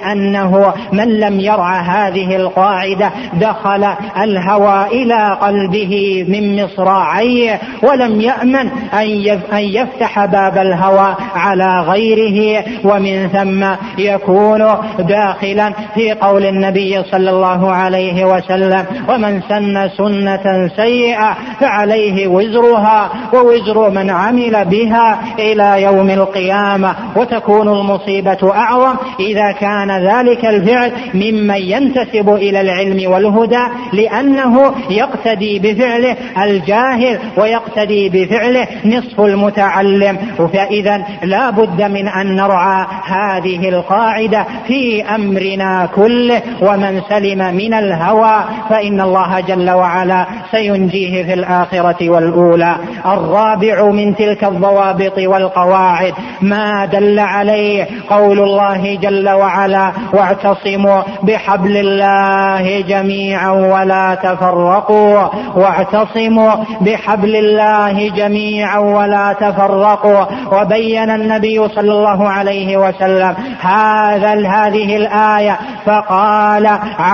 لأنه من لم يرعى هذه القاعدة دخل الهوى إلى قلبه من مصراعيه ولم يأمن أن يفتح باب الهوى على غيره، ومن ثم يكون داخلا في قول النبي صلى الله عليه وسلم: ومن سن سنة سيئة فعليه وزرها ووزر من عمل بها إلى يوم القيامة. وتكون المصيبة أعظم إذا كان ذلك الفعل ممن ينتسب إلى العلم والهدى، لأنه يقتدي بفعله الجاهل ويقتدي بفعله نصف المتعلم. فإذا لا بد من أن نرعى هذه القاعدة في أمرنا كله، ومن سلم من الهوى فإن الله جل وعلا سينجيه في الآخرة والأولى. الرابع من تلك الضوابط والقواعد ما دل عليه قول الله جل وعلا: واعتصموا بحبل الله جميعا ولا تفرقوا واعتصموا بحبل الله جميعا ولا تفرقوا. وبين النبي صلى الله عليه وسلم هذا هذه الآية فقال: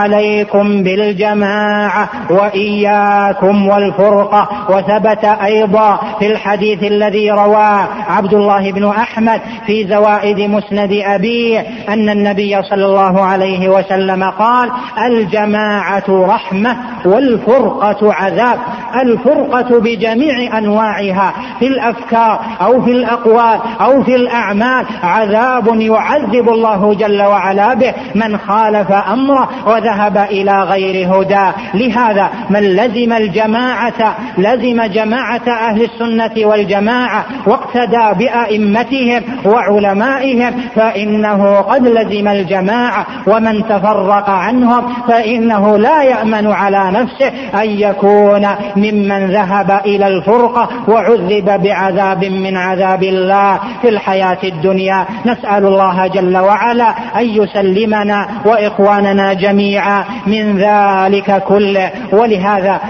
عليكم بالجماعة وإياكم والفرقة. وثبت أيضا في الحديث الذي رواه عبد الله بن أحمد في زوائد مسند أبيه أن النبي صلى الله عليه وسلم قال: الجماعة رحمة والفرقة عذاب. الفرقة بجميع أنواعها في الأفكار أو في الأقوال أو في الأعمال عذاب يعذب الله جل وعلا به من خالف أمره وذهب إلى غير هدى. لهذا من لزم الجماعة لزم جماعة أهل السنة والجماعة واقتدى بأئمتهم وعلمائهم فإنه قد لزم الجماعة، ومن تفرق عنهم فإنه لا يأمن على نفسه أن يكون ممن ذهب إلى الفرقة وعذب بعذاب من عذاب الله في الحياة الدنيا. نسأل الله جل وعلا أن يسلمنا وإخواننا جميعا من ذلك كله. ولهذا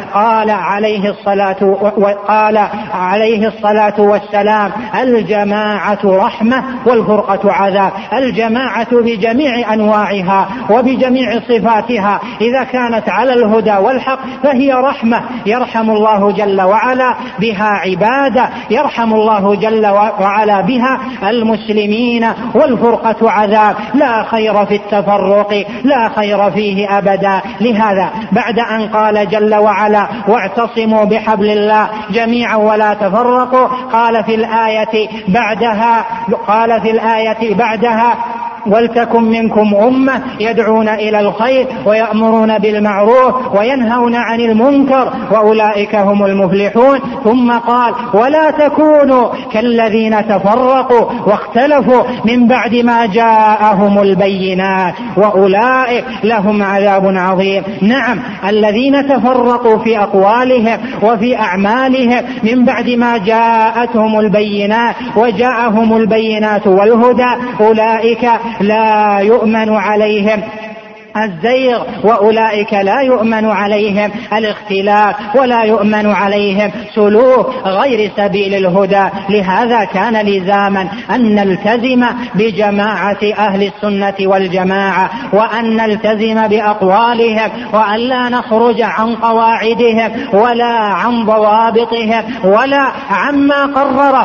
قال عليه الصلاة قال عليه الصلاة والسلام: الجماعة رحمة والفرقة عذاب. الجماعة بجميع أنواعها وبجميع صفاتها إذا كانت على الهدى والحق فهي رحمة يرحم الله جل وعلا بها عباده، يرحم الله جل وعلا بها المسلمين. والفرقة عذاب، لا خير في التفرق، لا خير فيه أبدا. لهذا بعد أن قال جل وعلا: واعتصموا بحبل الله جميعا ولا تفرقوا، قال في الآية بعدها قال في الآية بعدها ولتكن منكم أمة يدعون إلى الخير ويأمرون بالمعروف وينهون عن المنكر وأولئك هم المفلحون. ثم قال: ولا تكونوا كالذين تفرقوا واختلفوا من بعد ما جاءهم البينات وأولئك لهم عذاب عظيم. نعم، الذين تفرقوا في أقوالهم وفي أعمالهم من بعد ما جاءتهم البينات وجاءهم البينات والهدى، أولئك لا يؤمن عليهم الزيغ، وأولئك لا يؤمن عليهم الاختلاف، ولا يؤمن عليهم سلوك غير سبيل الهدى. لهذا كان لزاما أن نلتزم بجماعة أهل السنة والجماعة، وأن نلتزم بأقوالهم، وأن لا نخرج عن قواعدهم ولا عن ضوابطهم ولا عما قرر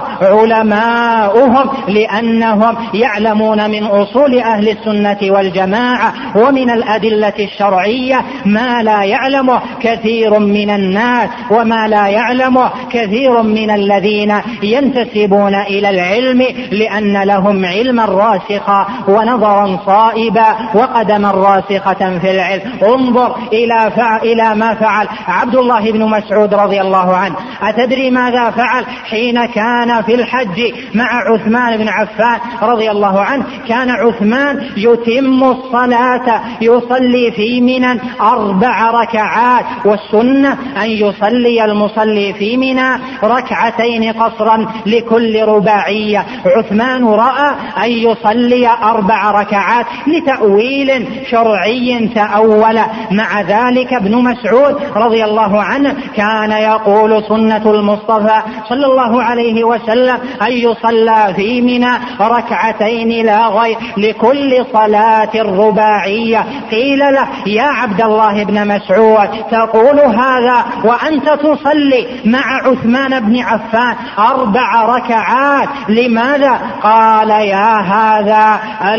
علماؤهم، لأنهم يعلمون من أصول أهل السنة والجماعة ومن الأدلة الشرعية ما لا يعلمه كثير من الناس، وما لا يعلمه كثير من الذين ينتسبون إلى العلم، لأن لهم علما راسخا ونظرا صائبا وقدما راسخة في العلم. انظر إلى, فع... إلى ما فعل عبد الله بن مسعود رضي الله عنه. أتدري ماذا فعل حين كان في الحج مع عثمان بن عفان رضي الله عنه؟ كان عثمان يتم الصلاة، يصلي في منى أربع ركعات، والسنة أن يصلي المصلي في منى ركعتين قصرا لكل رباعية. عثمان رأى أن يصلي أربع ركعات لتأويل شرعي تأول. مع ذلك ابن مسعود رضي الله عنه كان يقول: سنة المصطفى صلى الله عليه وسلم أن يصلى في منى ركعتين لا غير لكل صلاة رباعية. قيل له: يا عبد الله بن مسعود، تقول هذا وأنت تصلي مع عثمان بن عفان أربع ركعات، لماذا؟ قال: يا هذا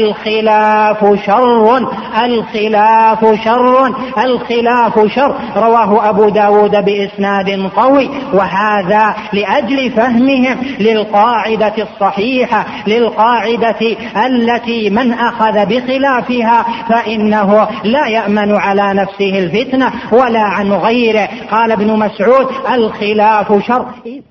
الخلاف شر، الخلاف شر، الخلاف شر. رواه أبو داود بإسناد قوي. وهذا لأجل فهمهم للقاعدة الصحيحة، للقاعدة التي من أخذ بخلافها فإنه لا يأمن على نفسه الفتنة ولا عن غيره. قال ابن مسعود: الخلاف شر.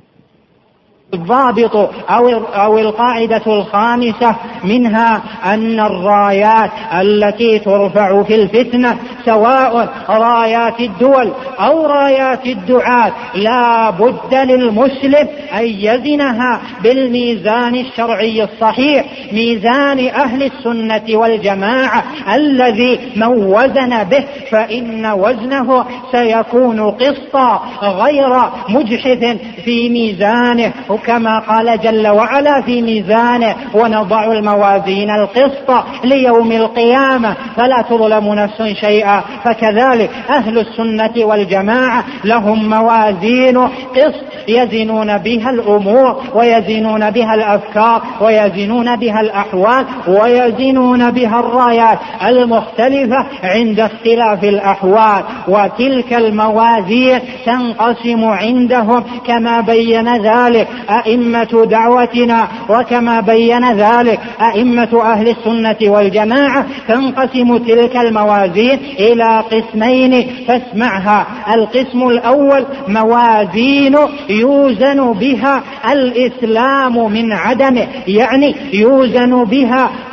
الضابط أو أو القاعدة الخامسة منها أن الرايات التي ترفع في الفتنة سواء رايات الدول أو رايات الدعاة لا بد للمسلم أن يزنها بالميزان الشرعي الصحيح، ميزان أهل السنة والجماعة الذي من وزن به فإن وزنه سيكون قسطا غير مجحف في ميزانه، كما قال جل وعلا في ميزانه: ونضع الموازين القسط ليوم القيامة فلا تظلم نفس شيئا. فكذلك أهل السنة والجماعة لهم موازين قسط يزنون بها الأمور ويزنون بها الأفكار ويزنون بها الأحوال ويزنون بها الرايات المختلفة عند اختلاف الأحوال. وتلك الموازين تنقسم عندهم كما بين ذلك أئمة دعوتنا، وكما بين ذلك أئمة أهل السنة والجماعة. تنقسم تلك الموازين إلى قسمين فاسمعها: القسم الأول موازين يوزن بها الإسلام من عدمه، يعني يوزن بها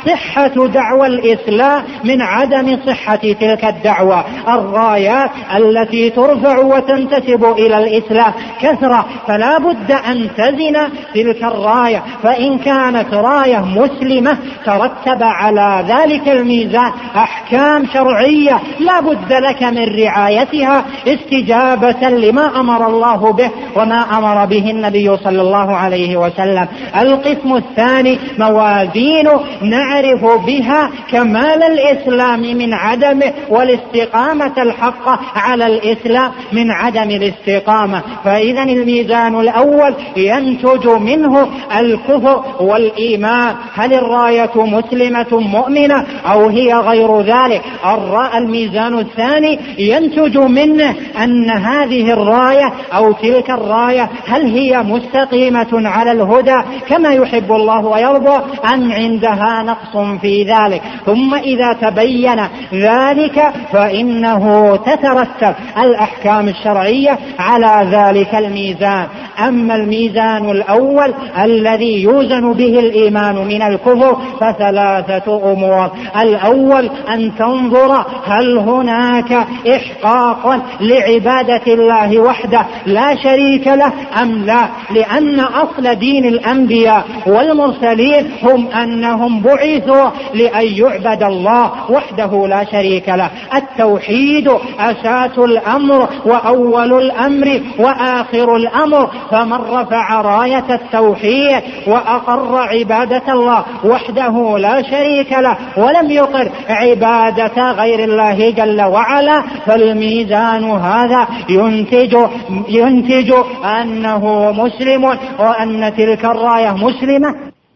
صحة دعوى الإسلام من عدم صحة تلك الدعوة. الرايات التي ترفع وتنتسب إلى الإسلام كثرة، فلا بد أن تزن تلك الراية، فإن كانت راية مسلمة ترتب على ذلك الميزان أحكام شرعية لا بد لك من رعايتها استجابة لما أمر الله به وما أمر به النبي صلى الله عليه وسلم. القسم الثاني موازين نعرف بها كمال الإسلام من عدمه والاستقامة الحقة على الإسلام من عدم الاستقامة. فإذا الميزان الأول ينتج منه الكفر والإيمان، هل الراية مسلمة مؤمنة أو هي غير ذلك. الميزان الثاني ينتج منه أن هذه الراية أو تلك الراية هل هي مستقيمة على الهدى كما يحب الله ويرضى أم عندها نقص في ذلك. ثم إذا تبين ذلك فإنه تترتب الأحكام الشرعية على ذلك الميزان. أما الميزان الأول الذي يوزن به الإيمان من الكفر فثلاثة أمور. الأول أن تنظر هل هناك إحقاق لعبادة الله وحده لا شريك له أم لا، لأن أصل دين الأنبياء والمرسلين هم أنهم بعثوا لأن يعبد الله وحده لا شريك له. التوحيد أساس الأمر وأول الأمر وآخر الأمر، فمن رفع راية التوحيد وأقر عبادة الله وحده لا شريك له ولم يقر عبادة غير الله جل وعلا فالميزان هذا ينتج, ينتج أنه مسلم وأن تلك الراية مسلمة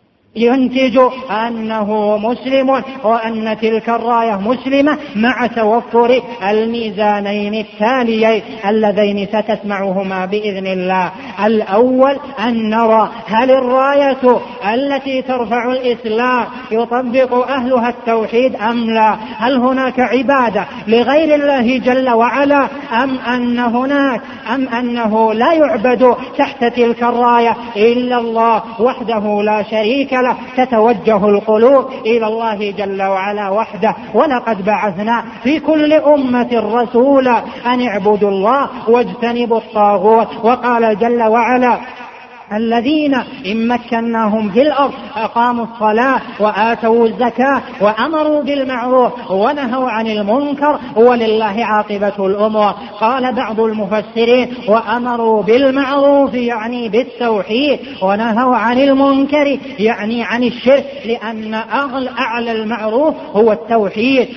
ينتج أنه مسلم وأن تلك الراية مسلمة مع توفر الميزانين التاليين اللذين ستسمعهما بإذن الله. الأول أن نرى هل الراية التي ترفع الإسلام يطبق أهلها التوحيد أم لا، هل هناك عبادة لغير الله جل وعلا أم أن هناك أم أنه لا يعبد تحت تلك الراية إلا الله وحده لا شريك له. تتوجه القلوب إلى الله جل وعلا وحده. ولقد بعثنا في كل أمة رسولا أن اعبدوا الله واجتنبوا الطاغوت. وقال جل وعلا الذين إن مكناهم في الأرض أقاموا الصلاة وآتوا الزكاة وأمروا بالمعروف ونهوا عن المنكر ولله عاقبة الأمور. قال بعض المفسرين وأمروا بالمعروف يعني بالتوحيد ونهوا عن المنكر يعني عن الشرك، لأن أعلى المعروف هو التوحيد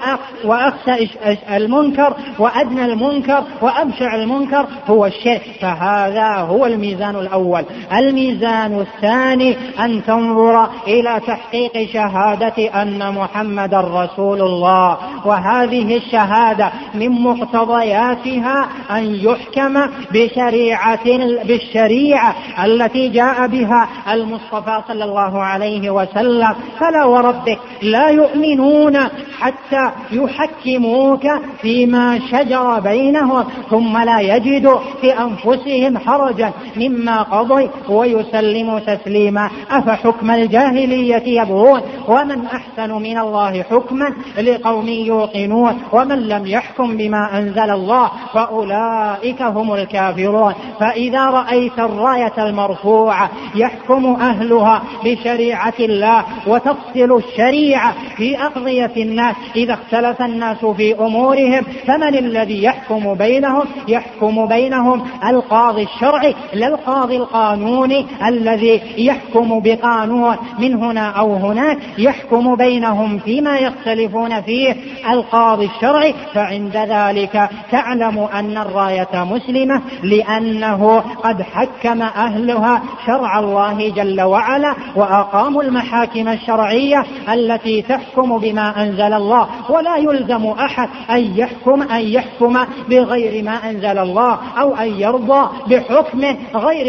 وأخشى المنكر وأدنى المنكر وأبشع المنكر هو الشرك. فهذا هو الميزان الأول. الميزان الثاني أن تنظر إلى تحقيق شهادة أن محمد رسول الله، وهذه الشهادة من مقتضياتها أن يحكم بشريعة بالشريعة التي جاء بها المصطفى صلى الله عليه وسلم. فلا وربك لا يؤمنون حتى يحكموك فيما شجر بينهم ثم لا يجدوا في أنفسهم حرجا مما قضوا ويسلموا تسليما. أفحكم الجاهلية يبغون ومن أحسن من الله حكما لقوم يوقنون ومن لم يحكم بما أنزل الله فأولئك هم الكافرون. فإذا رأيت الراية المرفوعة يحكم أهلها بشريعة الله وتفصل الشريعة في أقضية الناس إذا اختلف الناس في أمورهم فمن الذي يحكم بينهم؟ يحكم بينهم القاضي الشرعي لا القاضي القانوني الذي يحكم بقانون من هنا أو هناك، يحكم بينهم فيما يختلفون فيه القاضي الشرعي. فعند ذلك تعلم أن الراية مسلمة لأنه قد حكم أهلها شرع الله جل وعلا وأقاموا المحاكم الشرعية التي تحكم بما أنزل الله. ولا يلزم أحد أن يحكم أن يحكم بغير ما أنزل الله أو أن يرضى بحكم غير حكم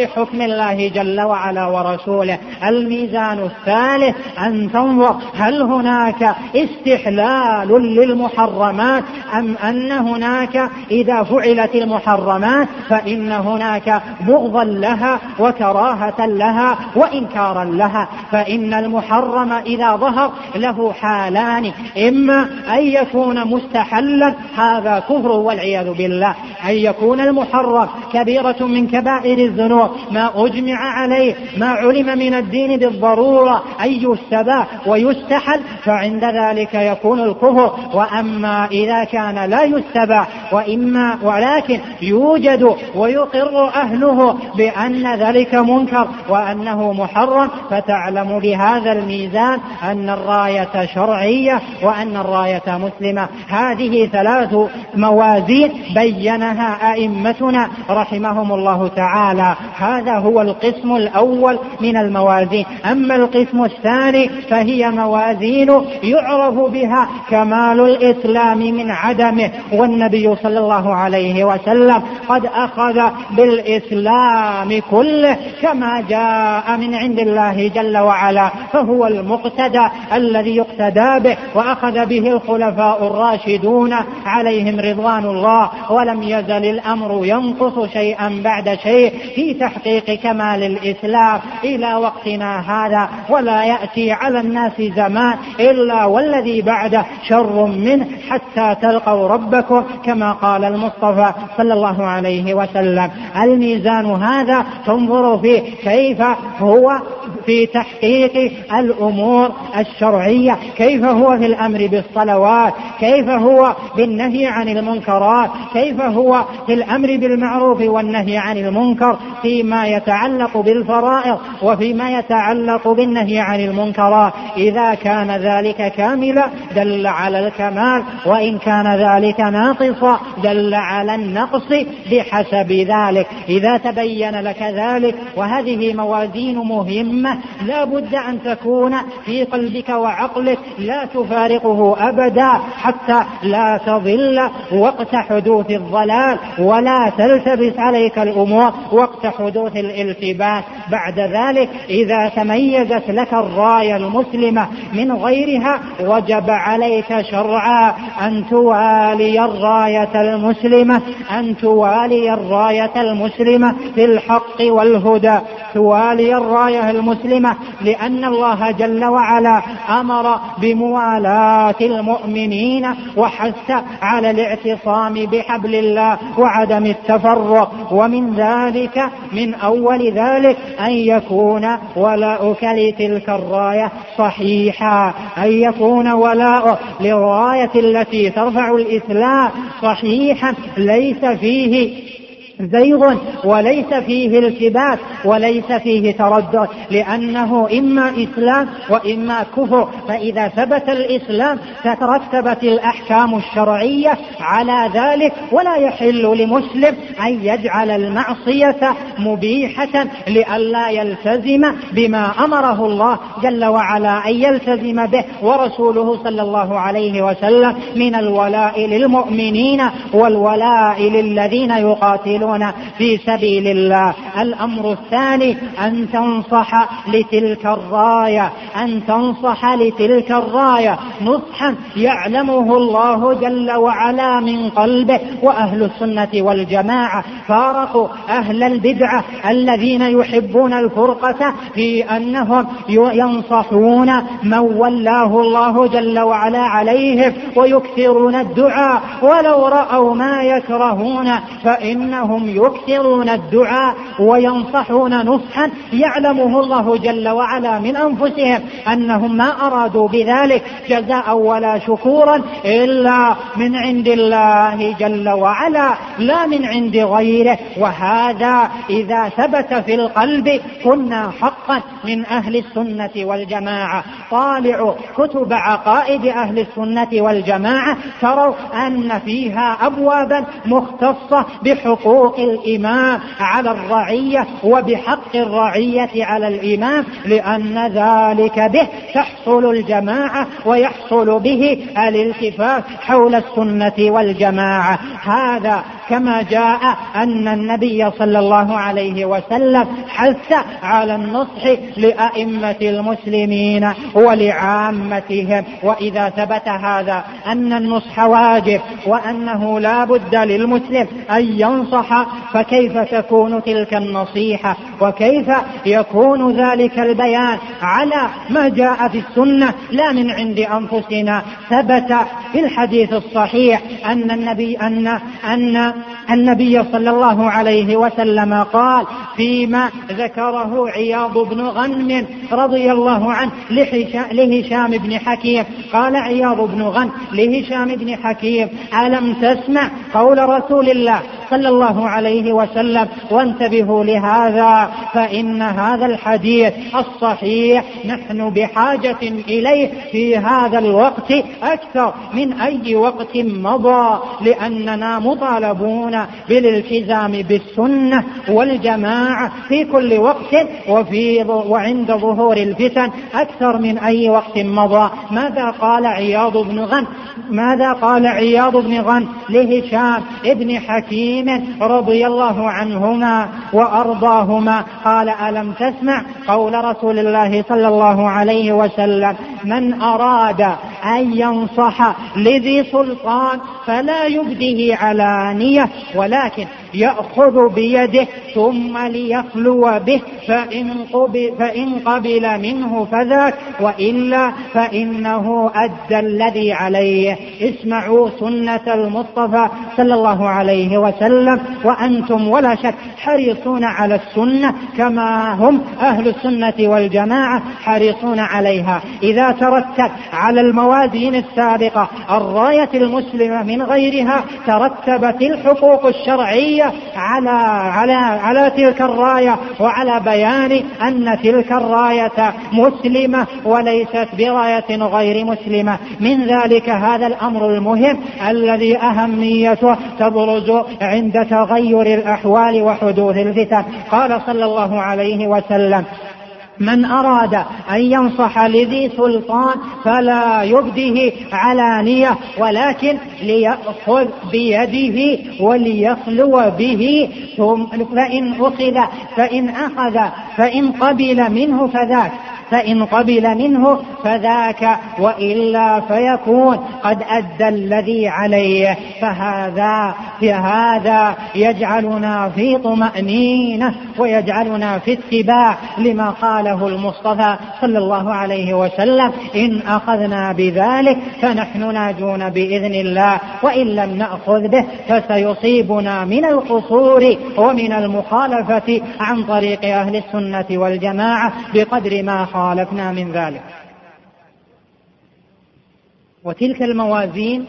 الله جل وعلا ورسوله. الميزان الثالث أن تنظر هل هناك استحلال للمحرمات أم أن هناك إذا فعلت المحرمات فإن هناك بغضا لها وكراهة لها وإنكارا لها. فإن المحرم إذا ظهر له حالان: إما أن يكون مستحلا، هذا كفر والعياذ بالله، أن يكون المحرم كبيرة من كبائر الذنوب ما أجمع عليه، ما علم من الدين بالضرورة أن يستبى ويستحل، فعند ذلك يكون الكفر. وأما إذا كان لا يستبى وإما ولكن يوجد ويقر أهله بأن ذلك منكر وأنه محرم، فتعلم بهذا الميزان أن الراية شرعية وأن الراية مسلمة. هذه ثلاث موازين بينها أئمتنا رحمهم الله تعالى. هذا هو القسم الأول من الموازين. أما القسم الثاني فهي موازين يعرف بها كمال الإسلام من عدمه، والنبي صلى الله عليه وسلم قد أخذ بالإسلام كله كما جاء من عند الله جل وعلا، فهو المقتدى الذي يقتدى به، وأخذ به الخلفاء الراشدون عليهم رضوان الله، ولم يزل الأمر ينقص شيئا بعد شيء في تحقيق كمال الإسلام إلى وقتنا هذا، ولا يأتي على الناس زمان إلا والذي بعده شر منه حتى تلقوا ربكم كما قال المصطفى صلى الله عليه وسلم. الميزان هذا تنظر فيه كيف هو في تحقيق الأمور الشرعية، كيف هو في الأمر بالصلوات، كيف هو بالنهي عن المنكرات، كيف هو في الأمر بالمعروف والنهي عن المنكر فيما يتعلق بالفرائض وفيما يتعلق بالنهي عن المنكرات. إذا كان ذلك كاملا دل على الكمال، وإن كان ذلك ناقصا دل على النقص بحسب ذلك. إذا تبين لك ذلك، وهذه موازين مهمة لا بد أن تكون في قلبك وعقلك لا تفارقه أبدا حتى لا تضل وقت حدوث الضلال، ولا تلتبس عليك الأمور وقت حدوث الالتباس. بعد ذلك إذا تميزت لك الراية المسلمة من غيرها وجب عليك شرعا أن توالي الراية المسلمة، أن توالي الراية المسلمة في الحق والهدى، توالي الراية المسلمة، لأن الله جل وعلا أمر بموالاة المؤمنين وحث على الاعتصام بحبل الله وعدم التفرق. ومن ذلك من أول ذلك أن يكون ولاؤك لتلك الراية صحيحا، أن يكون ولاؤك للراية التي ترفع الإسلام صحيحا ليس فيه زيغ وليس فيه التباس وليس فيه تردد، لأنه إما إسلام وإما كفر. فإذا ثبت الإسلام تترتبت الأحكام الشرعية على ذلك، ولا يحل لمسلم أن يجعل المعصية مبيحة لئلا يلتزم بما أمره الله جل وعلا أن يلتزم به ورسوله صلى الله عليه وسلم من الولاء للمؤمنين والولاء للذين يقاتلون في سبيل الله. الأمر الثاني أن تنصح لتلك الراية، أن تنصح لتلك الراية نصحا يعلمه الله جل وعلا من قلبه. وأهل السنة والجماعة فارقوا أهل البدعة الذين يحبون الفرقة في أنهم ينصحون من ولاه الله جل وعلا عليهم ويكثرون الدعاء ولو رأوا ما يكرهون، فإنهم يكثرون الدعاء وينصحون نصحا يعلمه الله جل وعلا من أنفسهم أنهم ما أرادوا بذلك جزاء ولا شكورا إلا من عند الله جل وعلا لا من عند غيره. وهذا إذا ثبت في القلب كنا حقا من أهل السنة والجماعة. طالعوا كتب عقائد أهل السنة والجماعة تروا أن فيها أبوابا مختصة بحقوق الإمام على الرعية وبحق الرعية على الإمام، لأن ذلك به تحصل الجماعة ويحصل به الالتفاف حول السنة والجماعة. هذا كما جاء أن النبي صلى الله عليه وسلم حث على النصح لأئمة المسلمين ولعامتهم. وإذا ثبت هذا أن النصح واجب وأنه لا بد للمسلم أن ينصح، فكيف تكون تلك النصيحة وكيف يكون ذلك البيان على ما جاء في السنة لا من عند أنفسنا؟ ثبت في الحديث الصحيح أن النبي أن أن النبي صلى الله عليه وسلم قال فيما ذكره عياض بن غنم رضي الله عنه لهشام بن حكيم، قال عياض بن غنم لهشام بن حكيم: ألم تسمع قول رسول الله صلى الله عليه وسلم؟ وانتبهوا لهذا، فإن هذا الحديث الصحيح نحن بحاجة إليه في هذا الوقت أكثر من أي وقت مضى، لأننا مطالبون بالالتزام بالسنة والجماعة في كل وقت وفي وعند ظهور الفتن أكثر من أي وقت مضى. ماذا قال عياض بن غنم ماذا قال عياض بن غنم لهشام ابن حكيم رضي الله عنهما وأرضاهما؟ قال: ألم تسمع قول رسول الله صلى الله عليه وسلم: من أراد أن ينصح لذي سلطان فلا يبده علانية، ولكن يأخذ بيده ثم ليخلو به، فإن قبل, فإن قبل منه فذاك، وإلا فإنه أدى الذي عليه. اسمعوا سنة المصطفى صلى الله عليه وسلم، وأنتم ولا شك حريصون على السنة كما هم أهل السنة والجماعة حريصون عليها. إذا ترتب على الموازين السابقة الراية المسلمة من غيرها ترتبت الحقوق الشرعية على, على, على تلك الراية، وعلى بيان أن تلك الراية مسلمة وليست براية غير مسلمة. من ذلك هذا الأمر المهم الذي أهميته تبرز عند تغير الأحوال وحدوث الفتن. قال صلى الله عليه وسلم: من أراد أن ينصح لذي سلطان فلا يبده علانية، ولكن ليأخذ بيده وليخلو به، فإن أخذ فإن أخذ فإن قبل منه فذاك فإن قبل منه فذاك، وإلا فيكون قد أدى الذي عليه. فهذا في هذا يجعلنا في طمأنينة ويجعلنا في اتباع لما قاله المصطفى صلى الله عليه وسلم: إن أخذنا بذلك فنحن ناجون بإذن الله، وإن لم نأخذ به فسيصيبنا من القصور ومن المخالفة عن طريق أهل السنة والجماعة بقدر ما خالفنا من ذلك. وتلك الموازين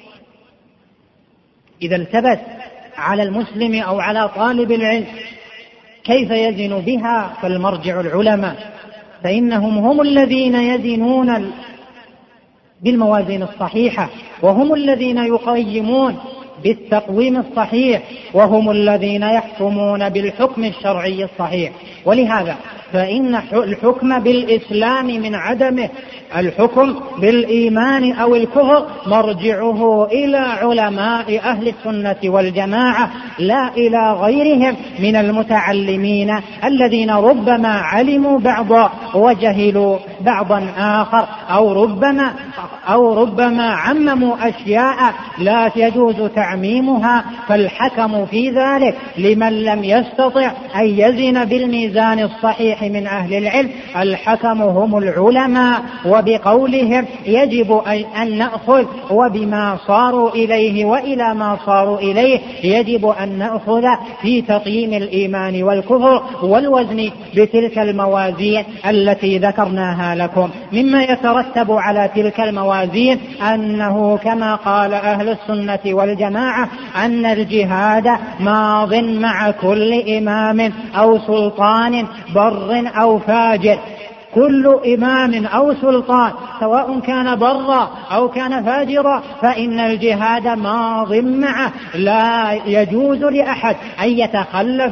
إذا التبت على المسلم أو على طالب العلم كيف يزن بها؟ فالمرجع العلماء، فإنهم هم الذين يزنون بالموازين الصحيحة، وهم الذين يقيمون بالتقويم الصحيح، وهم الذين يحكمون بالحكم الشرعي الصحيح. ولهذا فإن الحكم بالإسلام من عدمه، الحكم بالإيمان أو الكفر مرجعه إلى علماء أهل السنة والجماعة لا إلى غيرهم من المتعلمين الذين ربما علموا بعضا وجهلوا بعضا آخر، أو ربما أو ربما عمموا أشياء لا يجوز تعميمها. فالحكم في ذلك لمن لم يستطع أن يزن بالميزان الصحيح من أهل العلم الحكم هم العلماء، وبقولهم يجب أن نأخذ، وبما صاروا إليه وإلى ما صاروا إليه يجب أن نأخذ في تقييم الإيمان والكفر والوزن بتلك الموازين التي ذكرناها لكم. مما يترتب على تلك الموازين أنه كما قال أهل السنة والجماعة أن الجهاد ماض مع كل إمام أو سلطان بر أو فاجر. كل إمام أو سلطان سواء كان برا أو كان فاجرا فإن الجهاد ماض معه، لا يجوز لأحد أن يتخلف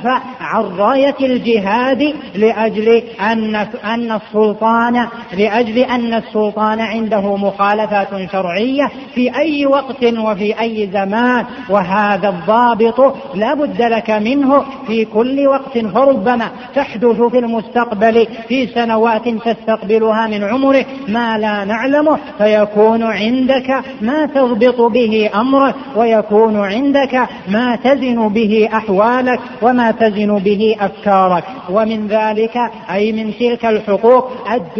عن راية الجهاد لأجل أن أن السلطان لأجل أن السلطان عنده مخالفات شرعية في أي وقت وفي أي زمان، وهذا الضابط لا بد لك منه في كل وقت، فربما تحدث في المستقبل في سنوات تستقبلها من عمره ما لا نعلمه، فيكون عندك ما تضبط به أمرك، ويكون عندك ما تزن به أحوالك وما تزن به أفكارك. ومن ذلك أي من تلك الحقوق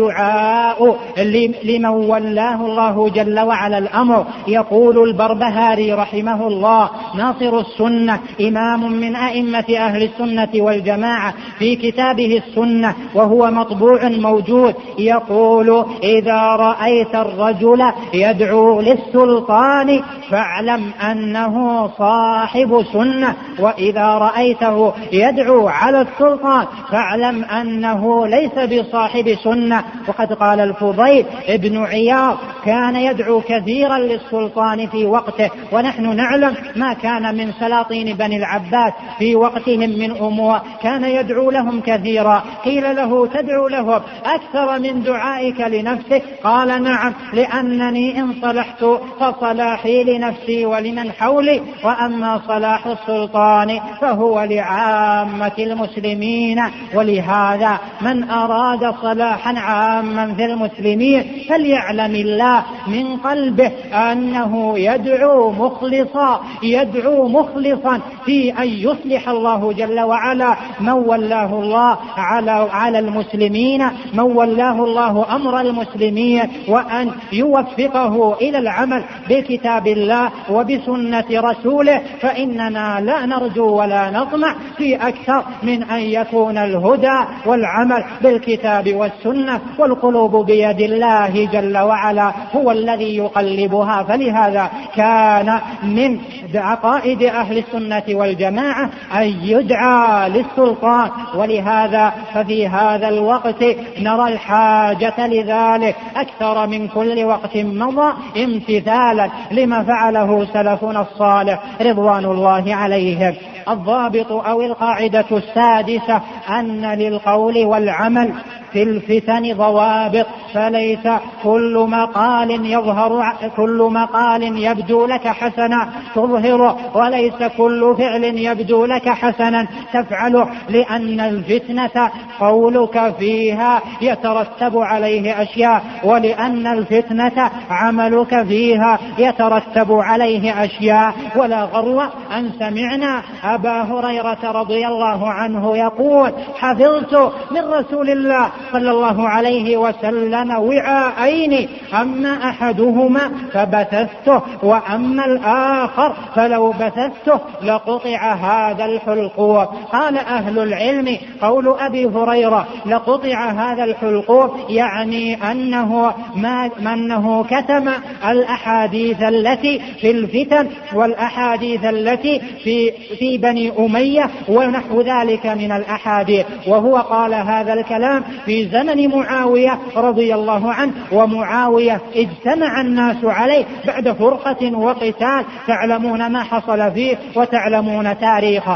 الدعاء لمن ولاه الله جل وعلا الأمر. يقول البربهاري رحمه الله ناصر السنة، إمام من أئمة أهل السنة والجماعة، في كتابه السنة وهو مطبوع موجود، يقول: إذا رأيت الرجل يدعو للسلطان فاعلم أنه صاحب سنة، وإذا رأيته يدعو على السلطان فاعلم أنه ليس بصاحب سنة. وقد قال الفضيل ابن عياض: كان يدعو كثيرا للسلطان في وقته، ونحن نعلم ما كان من سلاطين بني العباس في وقتهم من أمور، كان يدعو لهم كثيرا. قيل له: تدعو لهم أكثر من دعائك لنفسك؟ قال: نعم، لأنني إن صلحت فصلاحي لنفسي ولمن حولي، وأما صلاح السلطان فهو لعامة المسلمين. ولهذا من أراد صلاحا عاما في المسلمين فليعلم الله من قلبه أنه يدعو مخلصا يدعو مخلصا في أن يصلح الله جل وعلا من ولاه الله على على المسلمين، من ولاه الله أمر المسلمين، وأن يوفقه إلى العمل بكتاب الله وبسنة رسوله. فإننا لا نرجو ولا نطمع في أكثر من أن يكون الهدى والعمل بالكتاب والسنة، والقلوب بيد الله جل وعلا، هو الذي يقلبها. فلهذا كان من عقائد أهل السنة والجماعة أن يدعى للسلطان، ولهذا ففي هذا الوقت نرى الحاجة لذلك أكثر من كل وقت مضى، امتثالا لما فعله سلفنا الصالح رضوان الله عليهم. الضابط أو القاعدة السادسة أن للقول والعمل في الفتن ضوابط، فليس كل مقال يظهر كل مقال يبدو لك حسنا تظهره، وليس كل فعل يبدو لك حسنا تفعله، لأن الفتنة قولك فيها يترتب عليه أشياء، ولأن الفتنة عملك فيها يترتب عليه أشياء. ولا غرو أن سمعنا أبا هريرة رضي الله عنه يقول: حفظت من رسول الله صلى الله عليه وسلم وعاءين، أما أحدهما فبثثته، وأما الآخر فلو بثثته لقطع هذا الحلقوم. قال أهل العلم: قول أبي هريرة لقطع هذا الحلقوم يعني أنه ما أنه كتم الأحاديث التي في الفتن والأحاديث التي في في بني أمية ونحو ذلك من الأحاديث. وهو قال هذا الكلام في زمن معاوية رضي الله عنه، ومعاوية اجتمع الناس عليه بعد فرقة وقتال، تعلمون ما حصل فيه وتعلمون تاريخه.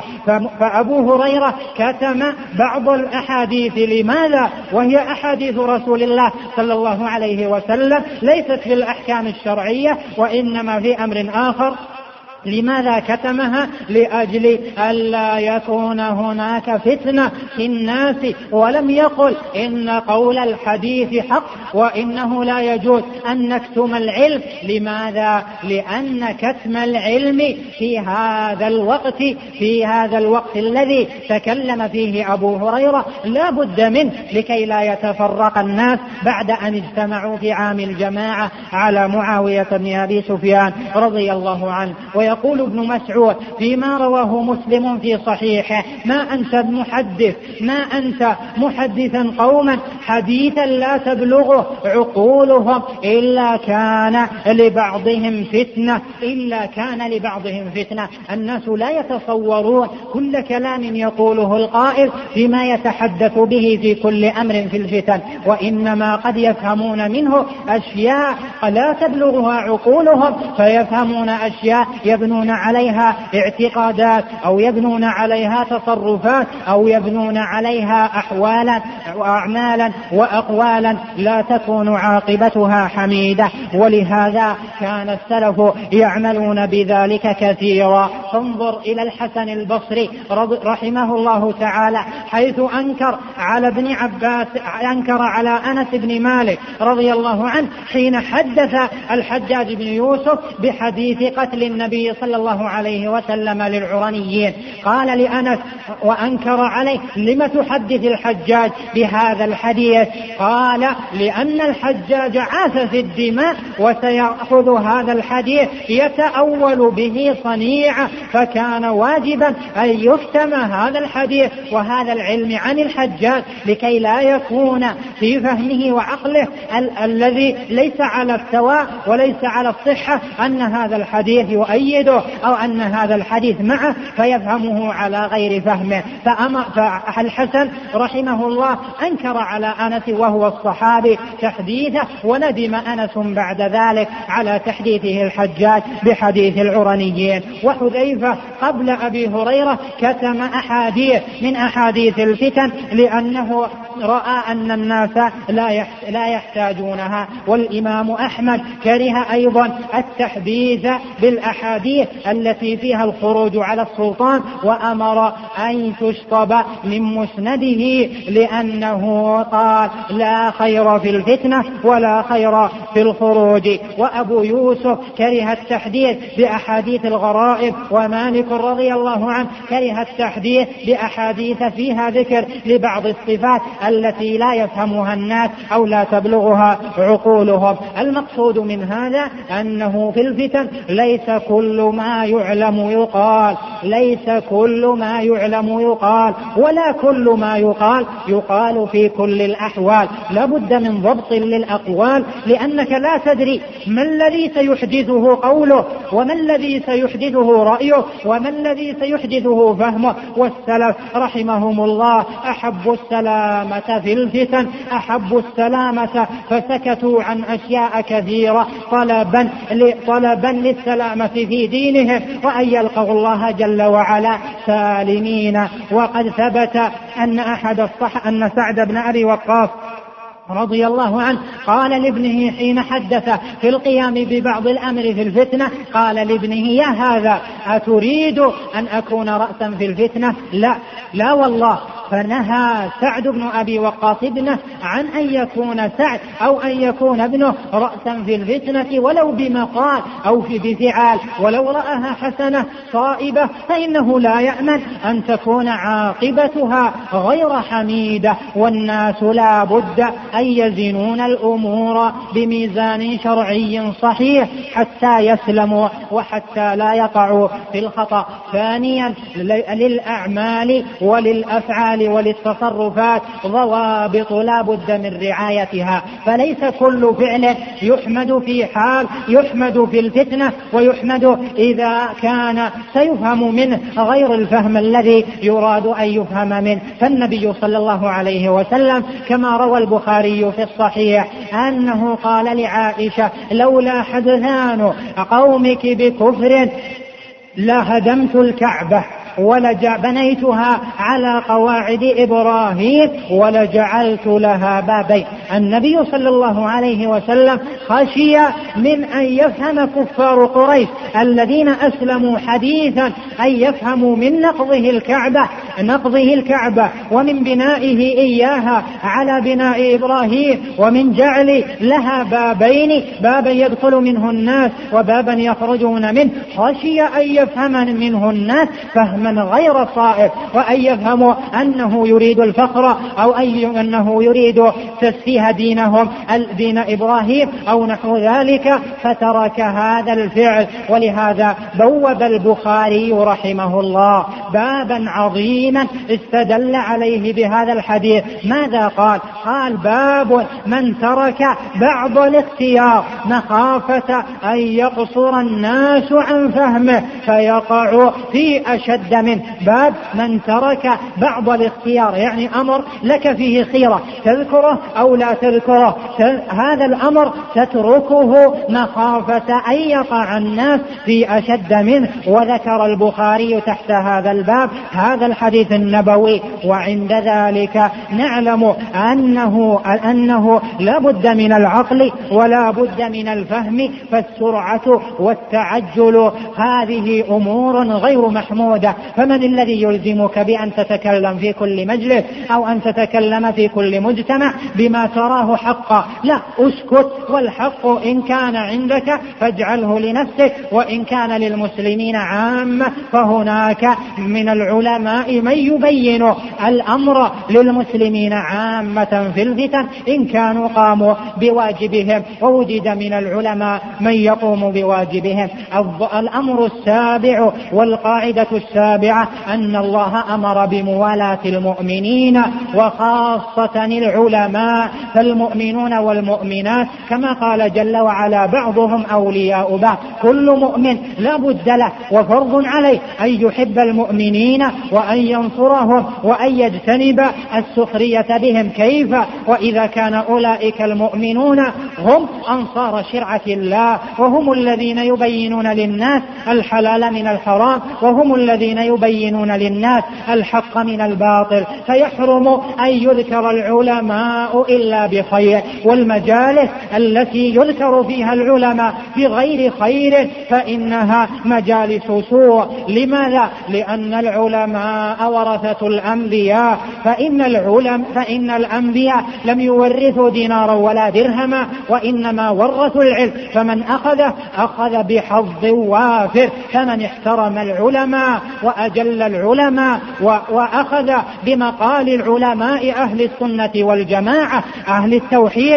فأبو هريرة كتم بعض الأحاديث. لماذا؟ وهي أحاديث رسول الله صلى الله عليه وسلم، ليست في الأحكام الشرعية وإنما في أمر آخر. لماذا كتمها؟ لأجل ألا يكون هناك فتنة في الناس. ولم يقل إن قول الحديث حق وإنه لا يجوز أن نكتم العلم. لماذا؟ لأن كتم العلم في هذا الوقت في هذا الوقت الذي تكلم فيه أبو هريرة لا بد منه، لكي لا يتفرق الناس بعد أن اجتمعوا في عام الجماعة على معاوية بن أبي سفيان رضي الله عنه. يقول ابن مسعود فيما رواه مسلم في صحيحه: ما أنت محدث ما أنت محدثا قوما حديثا لا تبلغه عقولهم إلا كان لبعضهم فتنة إلا كان لبعضهم فتنة. الناس لا يتصورون كل كلام يقوله القائل فيما يتحدث به في كل أمر في الفتن، وإنما قد يفهمون منه أشياء لا تبلغها عقولهم، فيفهمون أشياء يبلغ يبنون عليها اعتقادات أو يبنون عليها تصرفات أو يبنون عليها أحوالا وأعمالا وأقوالا لا تكون عاقبتها حميدة. ولهذا كان السلف يعملون بذلك كثيرا. فانظر إلى الحسن البصري رحمه الله تعالى حيث أنكر على ابن عباس أنكر على أنس بن مالك رضي الله عنه حين حدث الحجاج بن يوسف بحديث قتل النبي صلى الله عليه وسلم للعرنيين. قال لأنس وأنكر عليه: لم تحدث الحجاج بهذا الحديث؟ قال: لأن الحجاج عاث في الدماء وسيأخذ هذا الحديث يتأول به صنيعا، فكان واجبا أن يختم هذا الحديث وهذا العلم عن الحجاج لكي لا يكون في فهمه وعقله ال- الذي ليس على السواء وليس على الصحة أن هذا الحديث يؤيده أو أن هذا الحديث معه فيفهمه على غير فهمه. فالحسن رحمه الله أنكر على أنس وهو الصحابي تحديثه، وندم أنس بعد ذلك على تحديثه الحجاج بحديث العرنيين. وحذيفة قبل أبي هريرة كتم أحاديث من أحاديث الفتن لأنه رأى أن الناس لا يحتاجونها. والإمام أحمد كره أيضا التحديث بالأحاديث التي فيها الخروج على السلطان، وأمر أن تشطب من مسنده لأنه قال: لا خير في الفتنة ولا خير في الخروج. وأبو يوسف كره التحديث بأحاديث الغرائب، ومالك رضي الله عنه كره التحديث بأحاديث فيها ذكر لبعض الصفات التي لا يفهمها الناس أو لا تبلغها عقولهم. المقصود من هذا أنه في الفتن ليس كل ما يعلم يقال، ليس كل ما يعلم يقال، ولا كل ما يقال يقال في كل الأحوال. لابد من ضبط للأقوال، لأنك لا تدري ما الذي سيحدثه قوله وما الذي سيحدثه رأيه وما الذي سيحدثه فهمه. والسلف رحمهم الله أحب السلامة في الفتن، أحب السلامة فسكتوا عن أشياء كثيرة طلبا طلبا للسلامة في دينهم وأن يلقوا الله جل وعلا سالمين. وقد ثبت أن أحد الصح أن سعد بن أبي وقاص رضي الله عنه قال لابنه حين حدث في القيام ببعض الأمر في الفتنة، قال لابنه: يا هذا أتريد أن أكون رأسا في الفتنة؟ لا لا والله. فنهى سعد بن أبي وقاص ابنه عن أن يكون سعد أو أن يكون ابنه رأسا في الفتنة ولو بمقال أو في بفعال، ولو رأها حسنة صائبة فإنه لا يأمن أن تكون عاقبتها غير حميدة. والناس لا بد أن يزنون الأمور بميزان شرعي صحيح حتى يسلموا وحتى لا يقعوا في الخطأ. ثانيا، للأعمال وللأفعال وللتصرفات ضوابط لا بد من رعايتها، فليس كل فعل يحمد في حال يحمد في الفتنة ويحمد إذا كان سيفهم منه غير الفهم الذي يراد أن يفهم منه. فالنبي صلى الله عليه وسلم كما روى البخاري في الصحيح أنه قال لعائشة: لولا حدثان قومك بكفر لهدمت الكعبة ولبنيتها على قواعد إبراهيم ولجعلت لها بابين. النبي صلى الله عليه وسلم خشي من أن يفهم كفار قريش الذين أسلموا حديثا أن يفهموا من نقضه الكعبة نقضه الكعبة ومن بنائه إياها على بناء إبراهيم ومن جعل لها بابين، بابا يدخل منه الناس وبابا يخرجون منه. خشي أن يفهم منه الناس فهم من غير صائب، وأن يفهموا أنه يريد الفقر أو أنه يريد تسفيه دينهم دين إبراهيم أو نحو ذلك، فترك هذا الفعل. ولهذا بوب البخاري رحمه الله بابا عظيما استدل عليه بهذا الحديث. ماذا قال؟ قال باب من ترك بعض الاختيار مخافة أن يقصر الناس عن فهمه فيقع في أشد منه. باب من ترك بعض الاختيار يعني أمر لك فيه خيرة، تذكره أو لا تذكره، هذا الأمر تتركه مخافة أن يقع الناس في أشد منه. وذكر البخاري تحت هذا الباب هذا الحديث النبوي. وعند ذلك نعلم أنه, أنه لا بد من العقل ولا بد من الفهم، فالسرعة والتعجل هذه أمور غير محمودة. فمن الذي يلزمك بأن تتكلم في كل مجلس أو أن تتكلم في كل مجتمع بما تراه حقا؟ لا، اسكت، والحق إن كان عندك فاجعله لنفسك، وإن كان للمسلمين عامة فهناك من العلماء من يبين الأمر للمسلمين عامة في الفتن إن كانوا قاموا بواجبهم، ووجد من العلماء من يقوم بواجبهم. الأمر السابع والقاعدة السابعة أن الله أمر بموالاة المؤمنين وخاصة العلماء، فالمؤمنون والمؤمنات كما قال جل وعلا بعضهم أولياء بعض. كل مؤمن لا بد له وفرض عليه أن يحب المؤمنين وأن ينصرهم وأن يجتنب السخرية بهم. كيف وإذا كان أولئك المؤمنون هم أنصار شرعة الله، وهم الذين يبينون للناس الحلال من الحرام، وهم الذين يبينون للناس الحق من الباطل، فيحرم أن يذكر العلماء إلا بخير. والمجالس التي يذكر فيها العلماء بغير خير فإنها مجالس سوء. لماذا؟ لأن العلماء ورثة الأنبياء، فإن, العلم فإن الأنبياء لم يورثوا دينارا ولا درهما، وإنما ورثوا العلم، فمن أخذه أخذ بحظ وافر. فمن احترم العلماء وأجل العلماء وأخذ بمقال العلماء أهل السنة والجماعة أهل التوحيد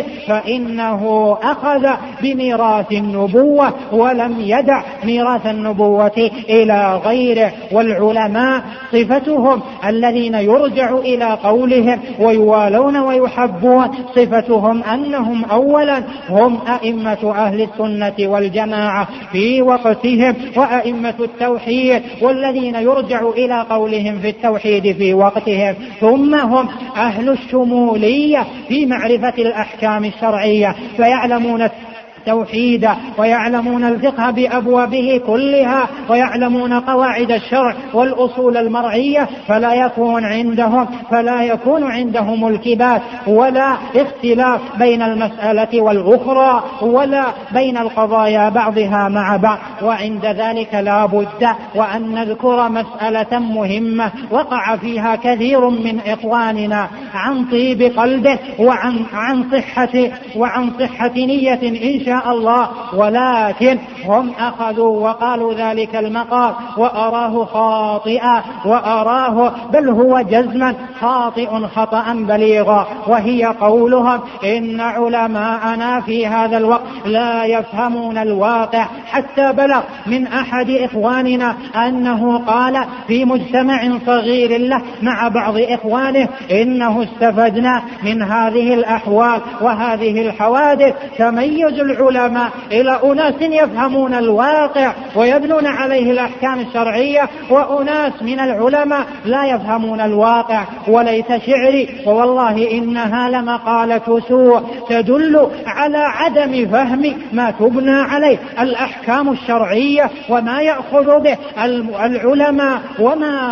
فإنه أخذ بميراث النبوة ولم يدع ميراث النبوة إلى غيره. والعلماء صفتهم الذين يرجع إلى قولهم ويوالون ويحبون، صفتهم أنهم أولا هم أئمة أهل السنة والجماعة في وقتهم وأئمة التوحيد، والذين يرجع إلى قولهم في التوحيد في وقتهم، ثم هم أهل الشمولية في معرفة الأحكام الشرعية، فيعلمون التوحيد ويعلمون الفقه بأبوابه كلها ويعلمون قواعد الشرع والأصول المرعية، فلا يكون عندهم فلا يكون عندهم الكبات ولا اختلاف بين المسألة والأخرى ولا بين القضايا بعضها مع بعض. وعند ذلك لا بد وأن نذكر مسألة مهمة وقع فيها كثير من إخواننا عن طيب قلبه وعن عن صحة وعن صحة نية إن شاء الله، ولكن هم أخذوا وقالوا ذلك المقال وأراه خاطئا وأراه بل هو جزما خاطئ خطأ بليغا، وهي قولهم إن علماءنا في هذا الوقت لا يفهمون الواقع، حتى بلغ من أحد إخواننا أنه قال في مجتمع صغير له مع بعض إخوانه إنه استفدنا من هذه الأحوال وهذه الحوادث تميز العلماء إلى أناس يفهمون الواقع ويبنون عليه الأحكام الشرعية، وأناس من العلماء لا يفهمون الواقع. وليت شعري ووالله إنها لمقالة سوء تدل على عدم فهم ما تبنى عليه الأحكام الشرعية وما يأخذ به العلماء وما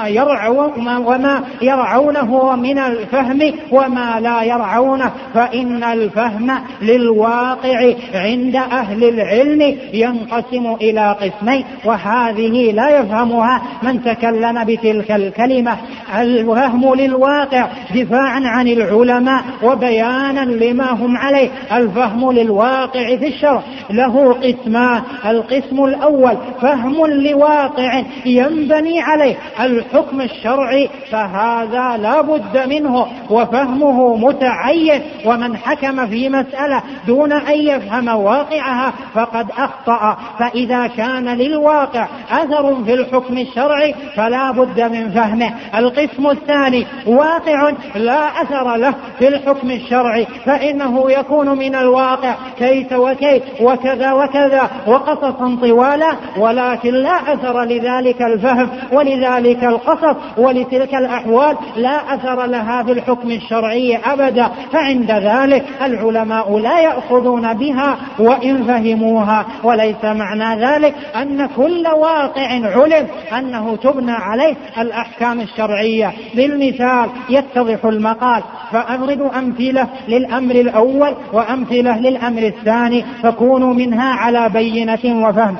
وما يرعونه من الفهم وما لا يرعونه. فإن الفهم للواقع عند أهل العلم ينقسم إلى قسمين، وهذه لا يفهمها من تكلم بتلك الكلمة. الفهم للواقع دفاعا عن العلماء وبيانا لما هم عليه. الفهم للواقع في الشرع له قسمان: القسم الأول فهم لواقع ينبني عليه الحكم الشرعي، فهذا لا بد منه وفهمه متعين، ومن حكم في مسألة دون أن يفهم واقعها فقد أخطأ. فإذا كان للواقع أثر في الحكم الشرعي فلا بد من فهمه. القسم الثاني واقع لا أثر له في الحكم الشرعي، فإنه يكون من الواقع كيت وكيت وكذا وكذا وقصصا طوالا، ولكن لا أثر لذلك الفهم ولذلك القصص ولتلك الأحوال لا أثر لها في الحكم الشرعي أبدا. فعند ذلك العلماء لا يأخذون بها وإن فهموها. وليس معنى ذلك أن كل واقع علم أنه تبنى عليه الأحكام الشرعية. بالمثال يتضح المقال، فأضرب أمثلة للأمر الأول وأمثلة للأمر الثاني فكونوا منها على بينة وفهم.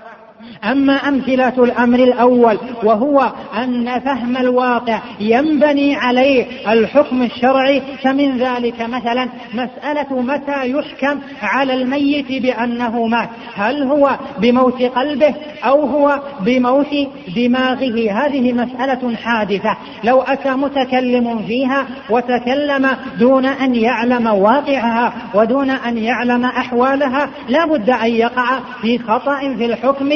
أما أمثلة الأمر الأول وهو أن فهم الواقع ينبني عليه الحكم الشرعي، فمن ذلك مثلا مسألة متى يحكم على الميت بأنه مات، هل هو بموت قلبه أو هو بموت دماغه؟ هذه مسألة حادثة، لو أتى متكلم فيها وتكلم دون أن يعلم واقعها ودون أن يعلم أحوالها لا بد أن يقع في خطأ في الحكم،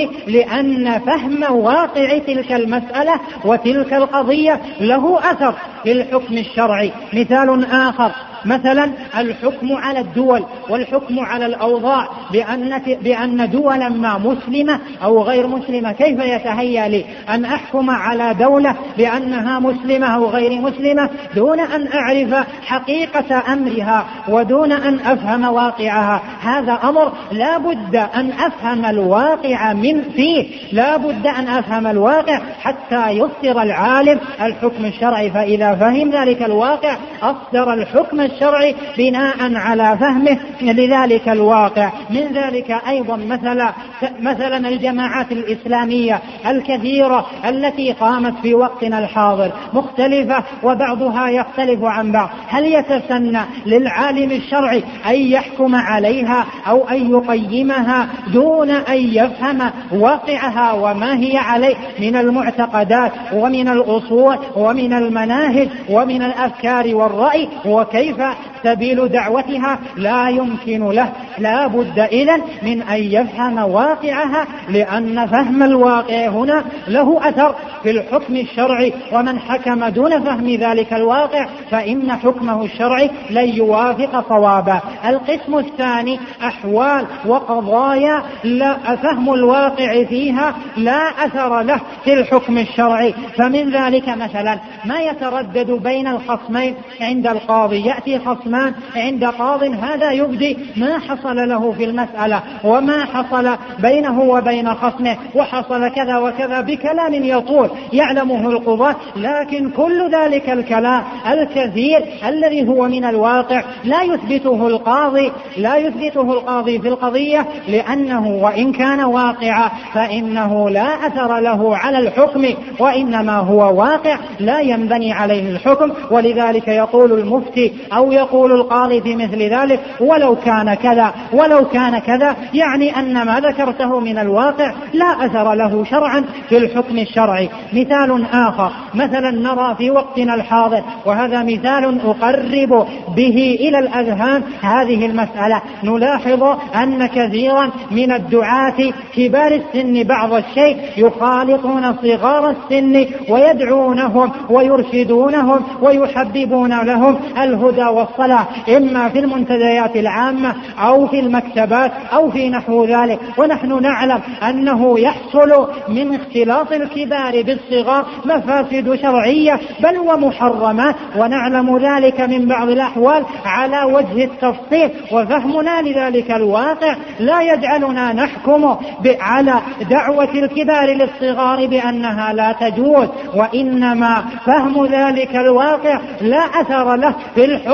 لأن فهم واقع تلك المسألة وتلك القضية له أثر في الحكم الشرعي. مثال آخر مثلا الحكم على الدول والحكم على الأوضاع بأن, بأن دولا ما مسلمة أو غير مسلمة. كيف يتهيأ لي أن أحكم على دولة بأنها مسلمة أو غير مسلمة دون أن أعرف حقيقة أمرها ودون أن أفهم واقعها؟ هذا أمر لا بد أن أفهم الواقع من فيه، لا بد أن أفهم الواقع حتى يصدر العالم الحكم الشرعي، فإذا فهم ذلك الواقع أصدر الحكم الشرعي بناء على فهمه لذلك الواقع. من ذلك أيضا مثلا مثلا الجماعات الإسلامية الكثيرة التي قامت في وقتنا الحاضر مختلفة وبعضها يختلف عن بعض، هل يتسنى للعالم الشرعي أن يحكم عليها أو أن يقيمها دون أن يفهم واقعها وما هي عليه من المعتقدات ومن الأصول ومن المناهج ومن الأفكار والرأي وكيف سبيل دعوتها؟ لا يمكن له. لا بد إذن من أن يفهم واقعها، لأن فهم الواقع هنا له أثر في الحكم الشرعي، ومن حكم دون فهم ذلك الواقع فإن حكمه الشرعي لن يوافق صوابا. القسم الثاني أحوال وقضايا لا فهم الواقع فيها لا أثر له في الحكم الشرعي، فمن ذلك مثلا ما يتردد بين الخصمين عند القاضي. يأتي خصمان عند قاض، هذا يبدي ما حصل له في المسألة وما حصل بينه وبين خصمه، وحصل كذا وكذا بكلام يطول يعلمه القضاة، لكن كل ذلك الكلام الكثير الذي هو من الواقع لا يثبته القاضي لا يثبته القاضي في القضية، لأنه وإن كان واقعا فإنه لا أثر له على الحكم، وإنما هو واقع لا ينبني عليه الحكم. ولذلك يقول المفتي أو يقول القاضي في مثل ذلك ولو كان كذا ولو كان كذا، يعني أن ما ذكرته من الواقع لا أثر له شرعا في الحكم الشرعي. مثال آخر مثلا نرى في وقتنا الحاضر، وهذا مثال أقرب به إلى الأذهان هذه المسألة، نلاحظ أن كثيرا من الدعاة كبار السن بعض الشيء يخالطون صغار السن ويدعونهم ويرشدونهم ويحببون لهم الهدى والصلاة، إما في المنتديات العامة أو في المكتبات أو في نحو ذلك. ونحن نعلم أنه يحصل من اختلاط الكبار بالصغار مفاسد شرعية بل ومحرمات، ونعلم ذلك من بعض الأحوال على وجه التفصيل، وفهمنا لذلك الواقع لا يجعلنا نحكم على دعوة الكبار للصغار بأنها لا تجوز، وإنما فهم ذلك الواقع لا أثر له في الحكم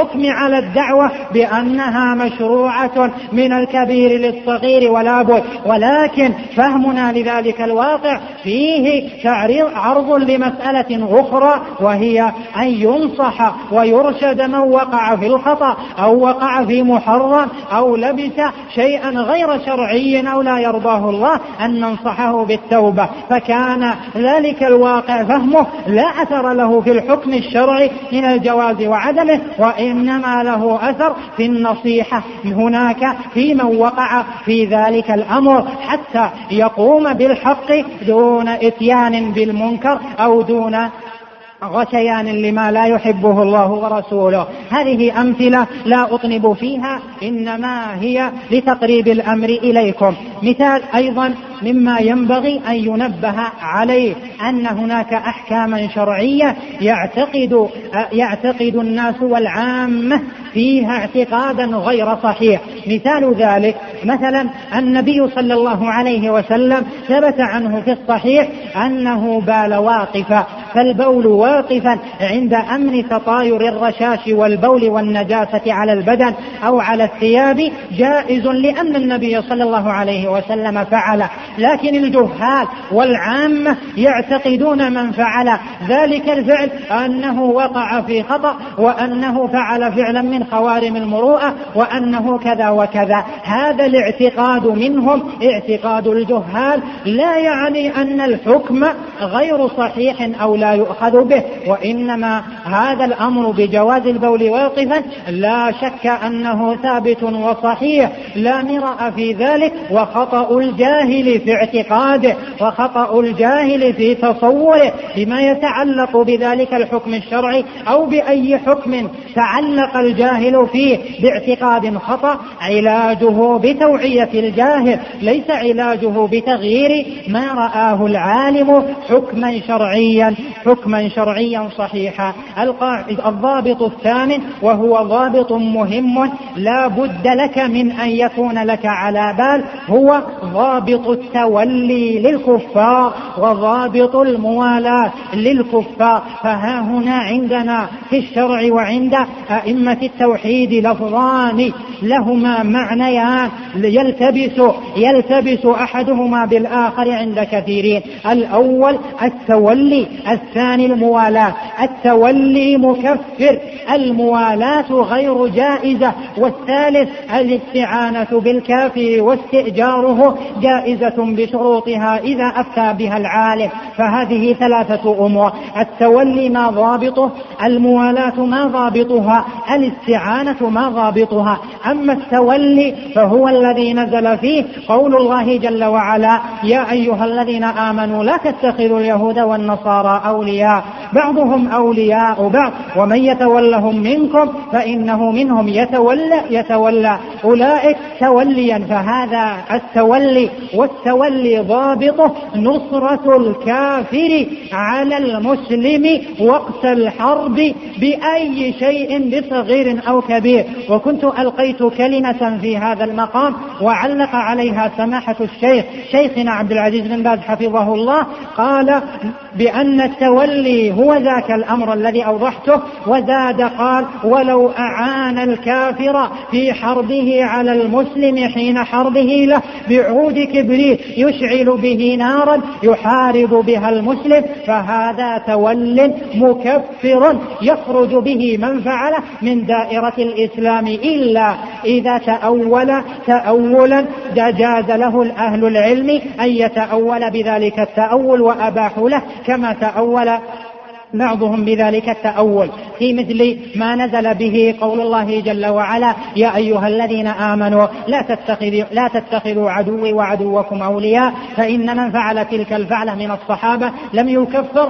الحكم على الدعوة بأنها مشروعة من الكبير للصغير ولا بد، ولكن فهمنا لذلك الواقع فيه عرض لمسألة أخرى، وهي أن ينصح ويرشد من وقع في الخطأ أو وقع في محرم أو لبس شيئا غير شرعي أو لا يرضاه الله، أن ننصحه بالتوبة. فكان ذلك الواقع فهمه لا أثر له في الحكم الشرعي من الجواز وعدمه، وإنما له أثر في النصيحة هناك في من وقع في ذلك الأمر، حتى يقوم بالحق دون إتيان بالمنكر أو دون غشيان لما لا يحبه الله ورسوله. هذه أمثلة لا أطنب فيها، إنما هي لتقريب الأمر إليكم. مثال أيضا مما ينبغي أن ينبه عليه أن هناك أحكاما شرعية يعتقد, يعتقد الناس والعامة فيها اعتقادا غير صحيح. مثال ذلك مثلا النبي صلى الله عليه وسلم ثبت عنه في الصحيح أنه بال واقفا، فالبول واقفا عند أمن تطاير الرشاش والبول والنجاسة على البدن أو على الثياب جائز، لأن النبي صلى الله عليه وسلم فعل. لكن الجهال والعامة يعتقدون من فعل ذلك الفعل أنه وقع في خطأ، وأنه فعل فعلا من خوارم المروءة، وأنه كذا وكذا. هذا الاعتقاد منهم اعتقاد الجهال، لا يعني أن الحكم غير صحيح أو لا يؤخذ به، وإنما هذا الأمر بجواز البول واقفا لا شك أنه ثابت وصحيح، لا مرأ في ذلك. وخطأ الجاهل في اعتقاده وخطأ الجاهل في تصوره بما يتعلق بذلك الحكم الشرعي أو بأي حكم تعلق الجاهل فيه باعتقاد خطأ، علاجه بتوعية الجاهل، ليس علاجه بتغيير ما رآه العالم حكما شرعيا حكما شرعيا صحيحا. الضابط الثامن، وهو ضابط مهم لا بد لك من أن يكون لك على بال، هو ضابط التولي للكفار وضابط الموالاة للكفار. فها هنا عندنا في الشرع وعند أئمة التوحيد لفظان لهما معنيان يلتبس يلتبس أحدهما بالآخر عند كثيرين. الأول التولي، الثاني الموالاة. التولي مكفر، الموالاة غير جائزة. والثالث الاستعانة بالكافر واستئجاره جائزة بشروطها إذا أفتى بها العالم. فهذه ثلاثة أمور: التولي ما ضابطه، الموالاة ما ضابطها، الاستعانة ما ضابطها. أما التولي فهو الذي نزل فيه قول الله جل وعلا: يا أيها الذين آمنوا لا تتخذوا اليهود والنصارى أولياء بعضهم أولياء بعض ومن يتولهم منكم فإنه منهم يتولى يتولى أولئك توليا. فهذا التولي، والتولي ضابطه نصرة الكافر على المسلم وقت الحرب بأي شيء بصغير أو كبير. وكنت ألقيت كلمة في هذا المقام وعلق عليها سماحة الشيخ شيخنا عبد العزيز بن باز حفظه الله، قال بأن التولي هو ذاك الأمر الذي أوضحته، وزاد قال: ولو أعان الكافر في حربه على المسلم حين حربه له بعود كبريت يشعل به نارا يحارب بها المسلم فهذا تول مكفر يخرج به من فعله من دائرة الإسلام، إلا إذا تأول تأولا جاز له أهل العلم أن يتأول بذلك التأول وأباحوا له، كما تأول بعضهم بذلك التأول في مثل ما نزل به قول الله جل وعلا: يا أيها الذين آمنوا لا تتخذوا, لا تتخذوا عدوي وعدوكم أولياء، فإن من فعل تلك الفعلة من الصحابة لم يكفر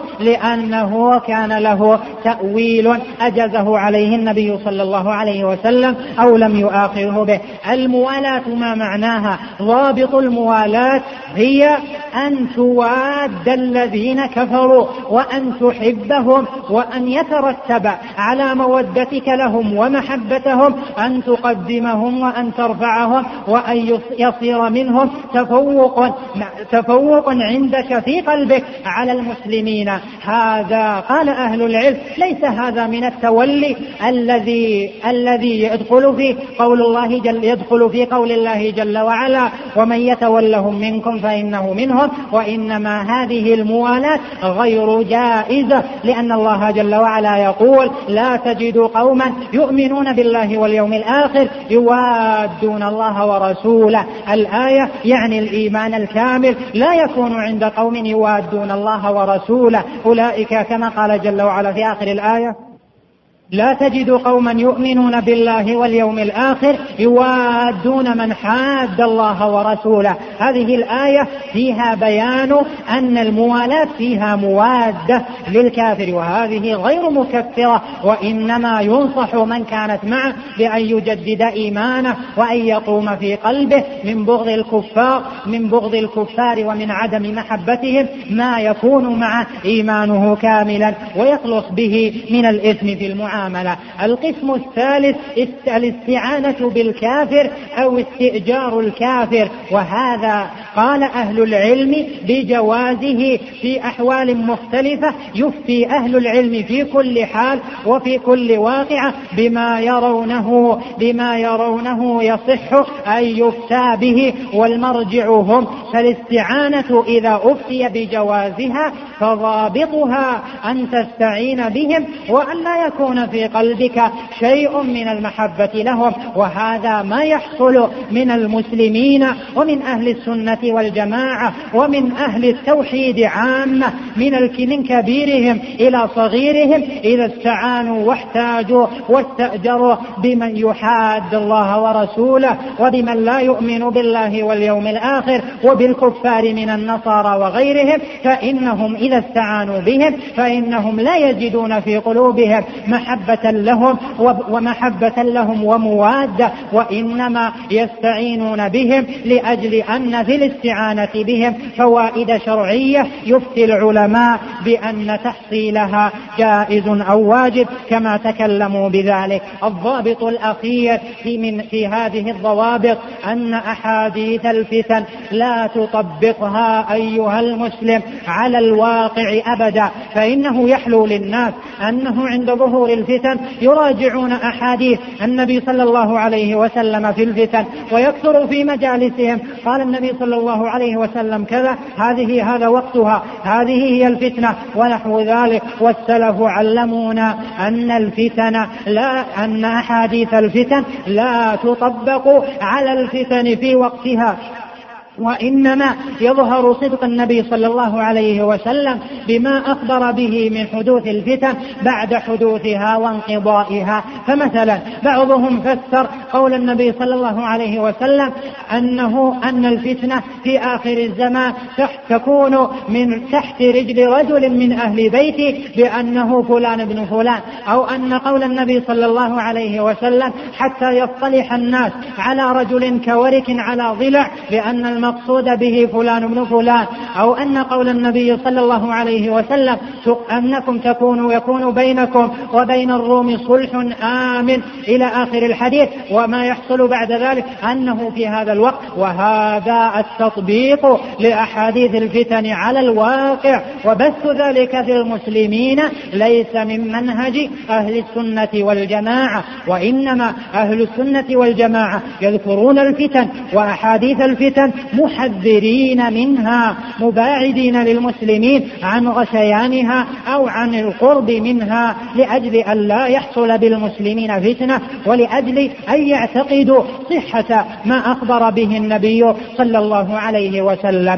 لأنه كان له تأويل أجزه عليه النبي صلى الله عليه وسلم أو لم يؤاخذه به. الموالاة ما معناها؟ ضابط الموالاة هي أن تواد الذين كفروا وأن تحبهم وأن يترتب على مودتك لهم ومحبتهم أن تقدمهم وأن ترفعهم وأن يصير منهم تفوق تفوق عندك في قلبك على المسلمين. هذا قال أهل العلم ليس هذا من التولي الذي الذي يدخل في قول الله جل يدخل في قول الله جل وعلا ومن يتولهم منكم فإنه منهم، وإنما هذه الموالاة غير جائزة، لأن الله جل وعلا يقول لا تجد قوما يؤمنون بالله واليوم الآخر يوادون الله ورسوله. الآية يعني الإيمان الكامل لا يكون عند قوم يوادون الله ورسوله، أولئك كما قال جل وعلا في آخر الآية لا تجد قوما يؤمنون بالله واليوم الآخر يوادون من حاد الله ورسوله. هذه الآية فيها بيان أن الموالاة فيها موادة للكافر، وهذه غير مكفرة، وإنما ينصح من كانت معه بأن يجدد إيمانه وأن يقوم في قلبه من بغض الكفار من بغض الكفار ومن عدم محبتهم ما يكون مع إيمانه كاملا ويخلص به من الإثم في المعاملة. القسم الثالث الاستعانة بالكافر أو استئجار الكافر، وهذا قال أهل العلم بجوازه في أحوال مختلفة، يفتي أهل العلم في كل حال وفي كل واقعة بما يرونه بما يرونه يصح أن يفتى به، والمرجع هم. فالاستعانة إذا أفتي بجوازها فضابطها أن تستعين بهم وأن لا يكون في قلبك شيء من المحبة لهم، وهذا ما يحصل من المسلمين ومن أهل السنة والجماعة ومن أهل التوحيد عامة من كبيرهم إلى صغيرهم إذا استعانوا واحتاجوا واستأجروا بمن يحاد الله ورسوله وبمن لا يؤمن بالله واليوم الآخر وبالكفار من النصارى وغيرهم، فإنهم إذا استعانوا بهم فإنهم لا يجدون في قلوبهم محبة لهم ومحبة لهم وموادة، وإنما يستعينون بهم لأجل أن في الاستعانة بهم فوائد شرعية يفتي العلماء بأن تحصيلها جائز أو واجب كما تكلموا بذلك. الضابط الأخير في, من في هذه الضوابط أن أحاديث الفتن لا تطبقها أيها المسلم على الواقع أبدا، فإنه يحلو للناس أنه عند ظهور الفتن يراجعون أحاديث النبي صلى الله عليه وسلم في الفتن ويكثر في مجالسهم قال النبي صلى الله عليه وسلم كذا، هذه هذا وقتها، هذه هي الفتنة ونحو ذلك. والسلف علمونا أن الفتن لا أن أحاديث الفتن لا تطبق على الفتن في وقتها، وإنما يظهر صدق النبي صلى الله عليه وسلم بما أخبر به من حدوث الفتن بعد حدوثها وانقضائها. فمثلا بعضهم فسر قول النبي صلى الله عليه وسلم أنه أن الفتنة في آخر الزمان تكون من تحت رجل رجل من أهل بيتي بأنه فلان بن فلان، أو أن قول النبي صلى الله عليه وسلم حتى يصطلح الناس على رجل كورك على ضلع بأن المقصود به فلان بن فلان، أو أن قول النبي صلى الله عليه وسلم أنكم تكونوا يكون بينكم وبين الروم صلح آمن إلى آخر الحديث، وما يحصل بعد ذلك أنه في هذا الوقت. وهذا التطبيق لأحاديث الفتن على الواقع وبث ذلك في المسلمين ليس من منهج أهل السنة والجماعة، وإنما أهل السنة والجماعة يذكرون الفتن وأحاديث الفتن محذرين منها مباعدين للمسلمين عن غشيانها أو عن القرب منها لأجل أن لا يحصل بالمسلمين فتنة، ولأجل أن يعتقدوا صحة ما أخبر به النبي صلى الله عليه وسلم.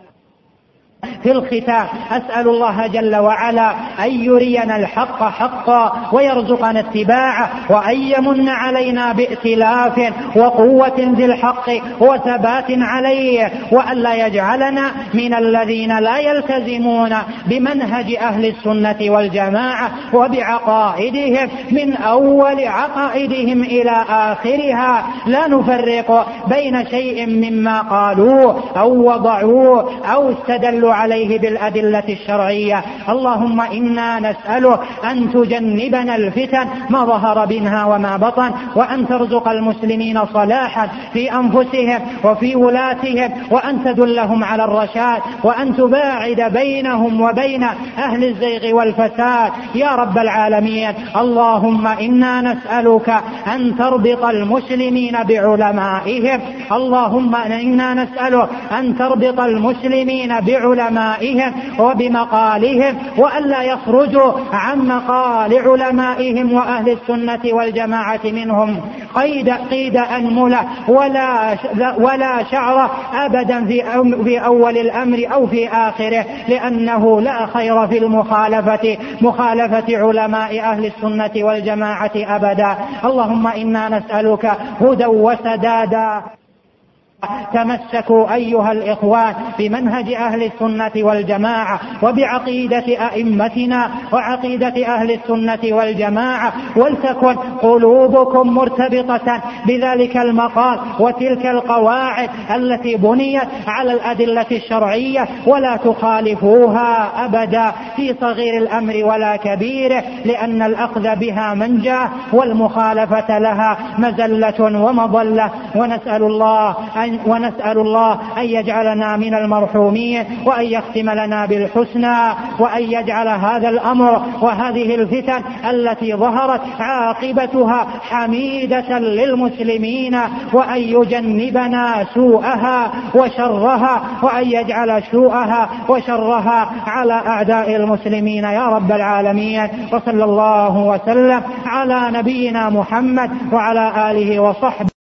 في الختام أسأل الله جل وعلا أن يرينا الحق حقا ويرزقنا اتباعه، وأن يمن علينا بائتلاف وقوة ذي الحق وثبات عليه، وأن لا يجعلنا من الذين لا يلتزمون بمنهج أهل السنة والجماعة وبعقائدهم من أول عقائدهم إلى آخرها، لا نفرق بين شيء مما قالوه أو وضعوه أو استدلوا عليه عليه بالأدلة الشرعية. اللهم إنا نسألك أن تجنبنا الفتن ما ظهر منها وما بطن، وأن ترزق المسلمين صلاحا في أنفسهم وفي ولاتهم، وأن تدلهم على الرشاد، وأن تباعد بينهم وبين أهل الزيغ والفساد يا رب العالمين. اللهم إنا نسألك أن تربط المسلمين بعلمائهم، اللهم إنا نسألك أن تربط المسلمين بعلمائهم وبمقالهم، وألا يخرجوا عن مقال علمائهم وأهل السنة والجماعة منهم قيد قيد أنملة ولا ولا شعر أبدا في في أول الأمر أو في آخره، لأنه لا خير في المخالفة مخالفة علماء أهل السنة والجماعة أبدا. اللهم إنا نسألك هدى وسدادا. تمسكوا أيها الإخوان بمنهج أهل السنة والجماعة وبعقيدة أئمتنا وعقيدة أهل السنة والجماعة، ولتكن قلوبكم مرتبطة بذلك المقال وتلك القواعد التي بنيت على الأدلة الشرعية، ولا تخالفوها أبدا في صغير الأمر ولا كبيره، لأن الأخذ بها منجاه والمخالفة لها مزلة ومضلة. ونسأل الله أن ونسأل الله أن يجعلنا من المرحومين، وأن يختم لنا بالحسنى، وأن يجعل هذا الأمر وهذه الفتن التي ظهرت عاقبتها حميدة للمسلمين، وأن يجنبنا سوءها وشرها، وأن يجعل سوءها وشرها على أعداء المسلمين يا رب العالمين. وصلى الله وسلم على نبينا محمد وعلى آله وصحبه.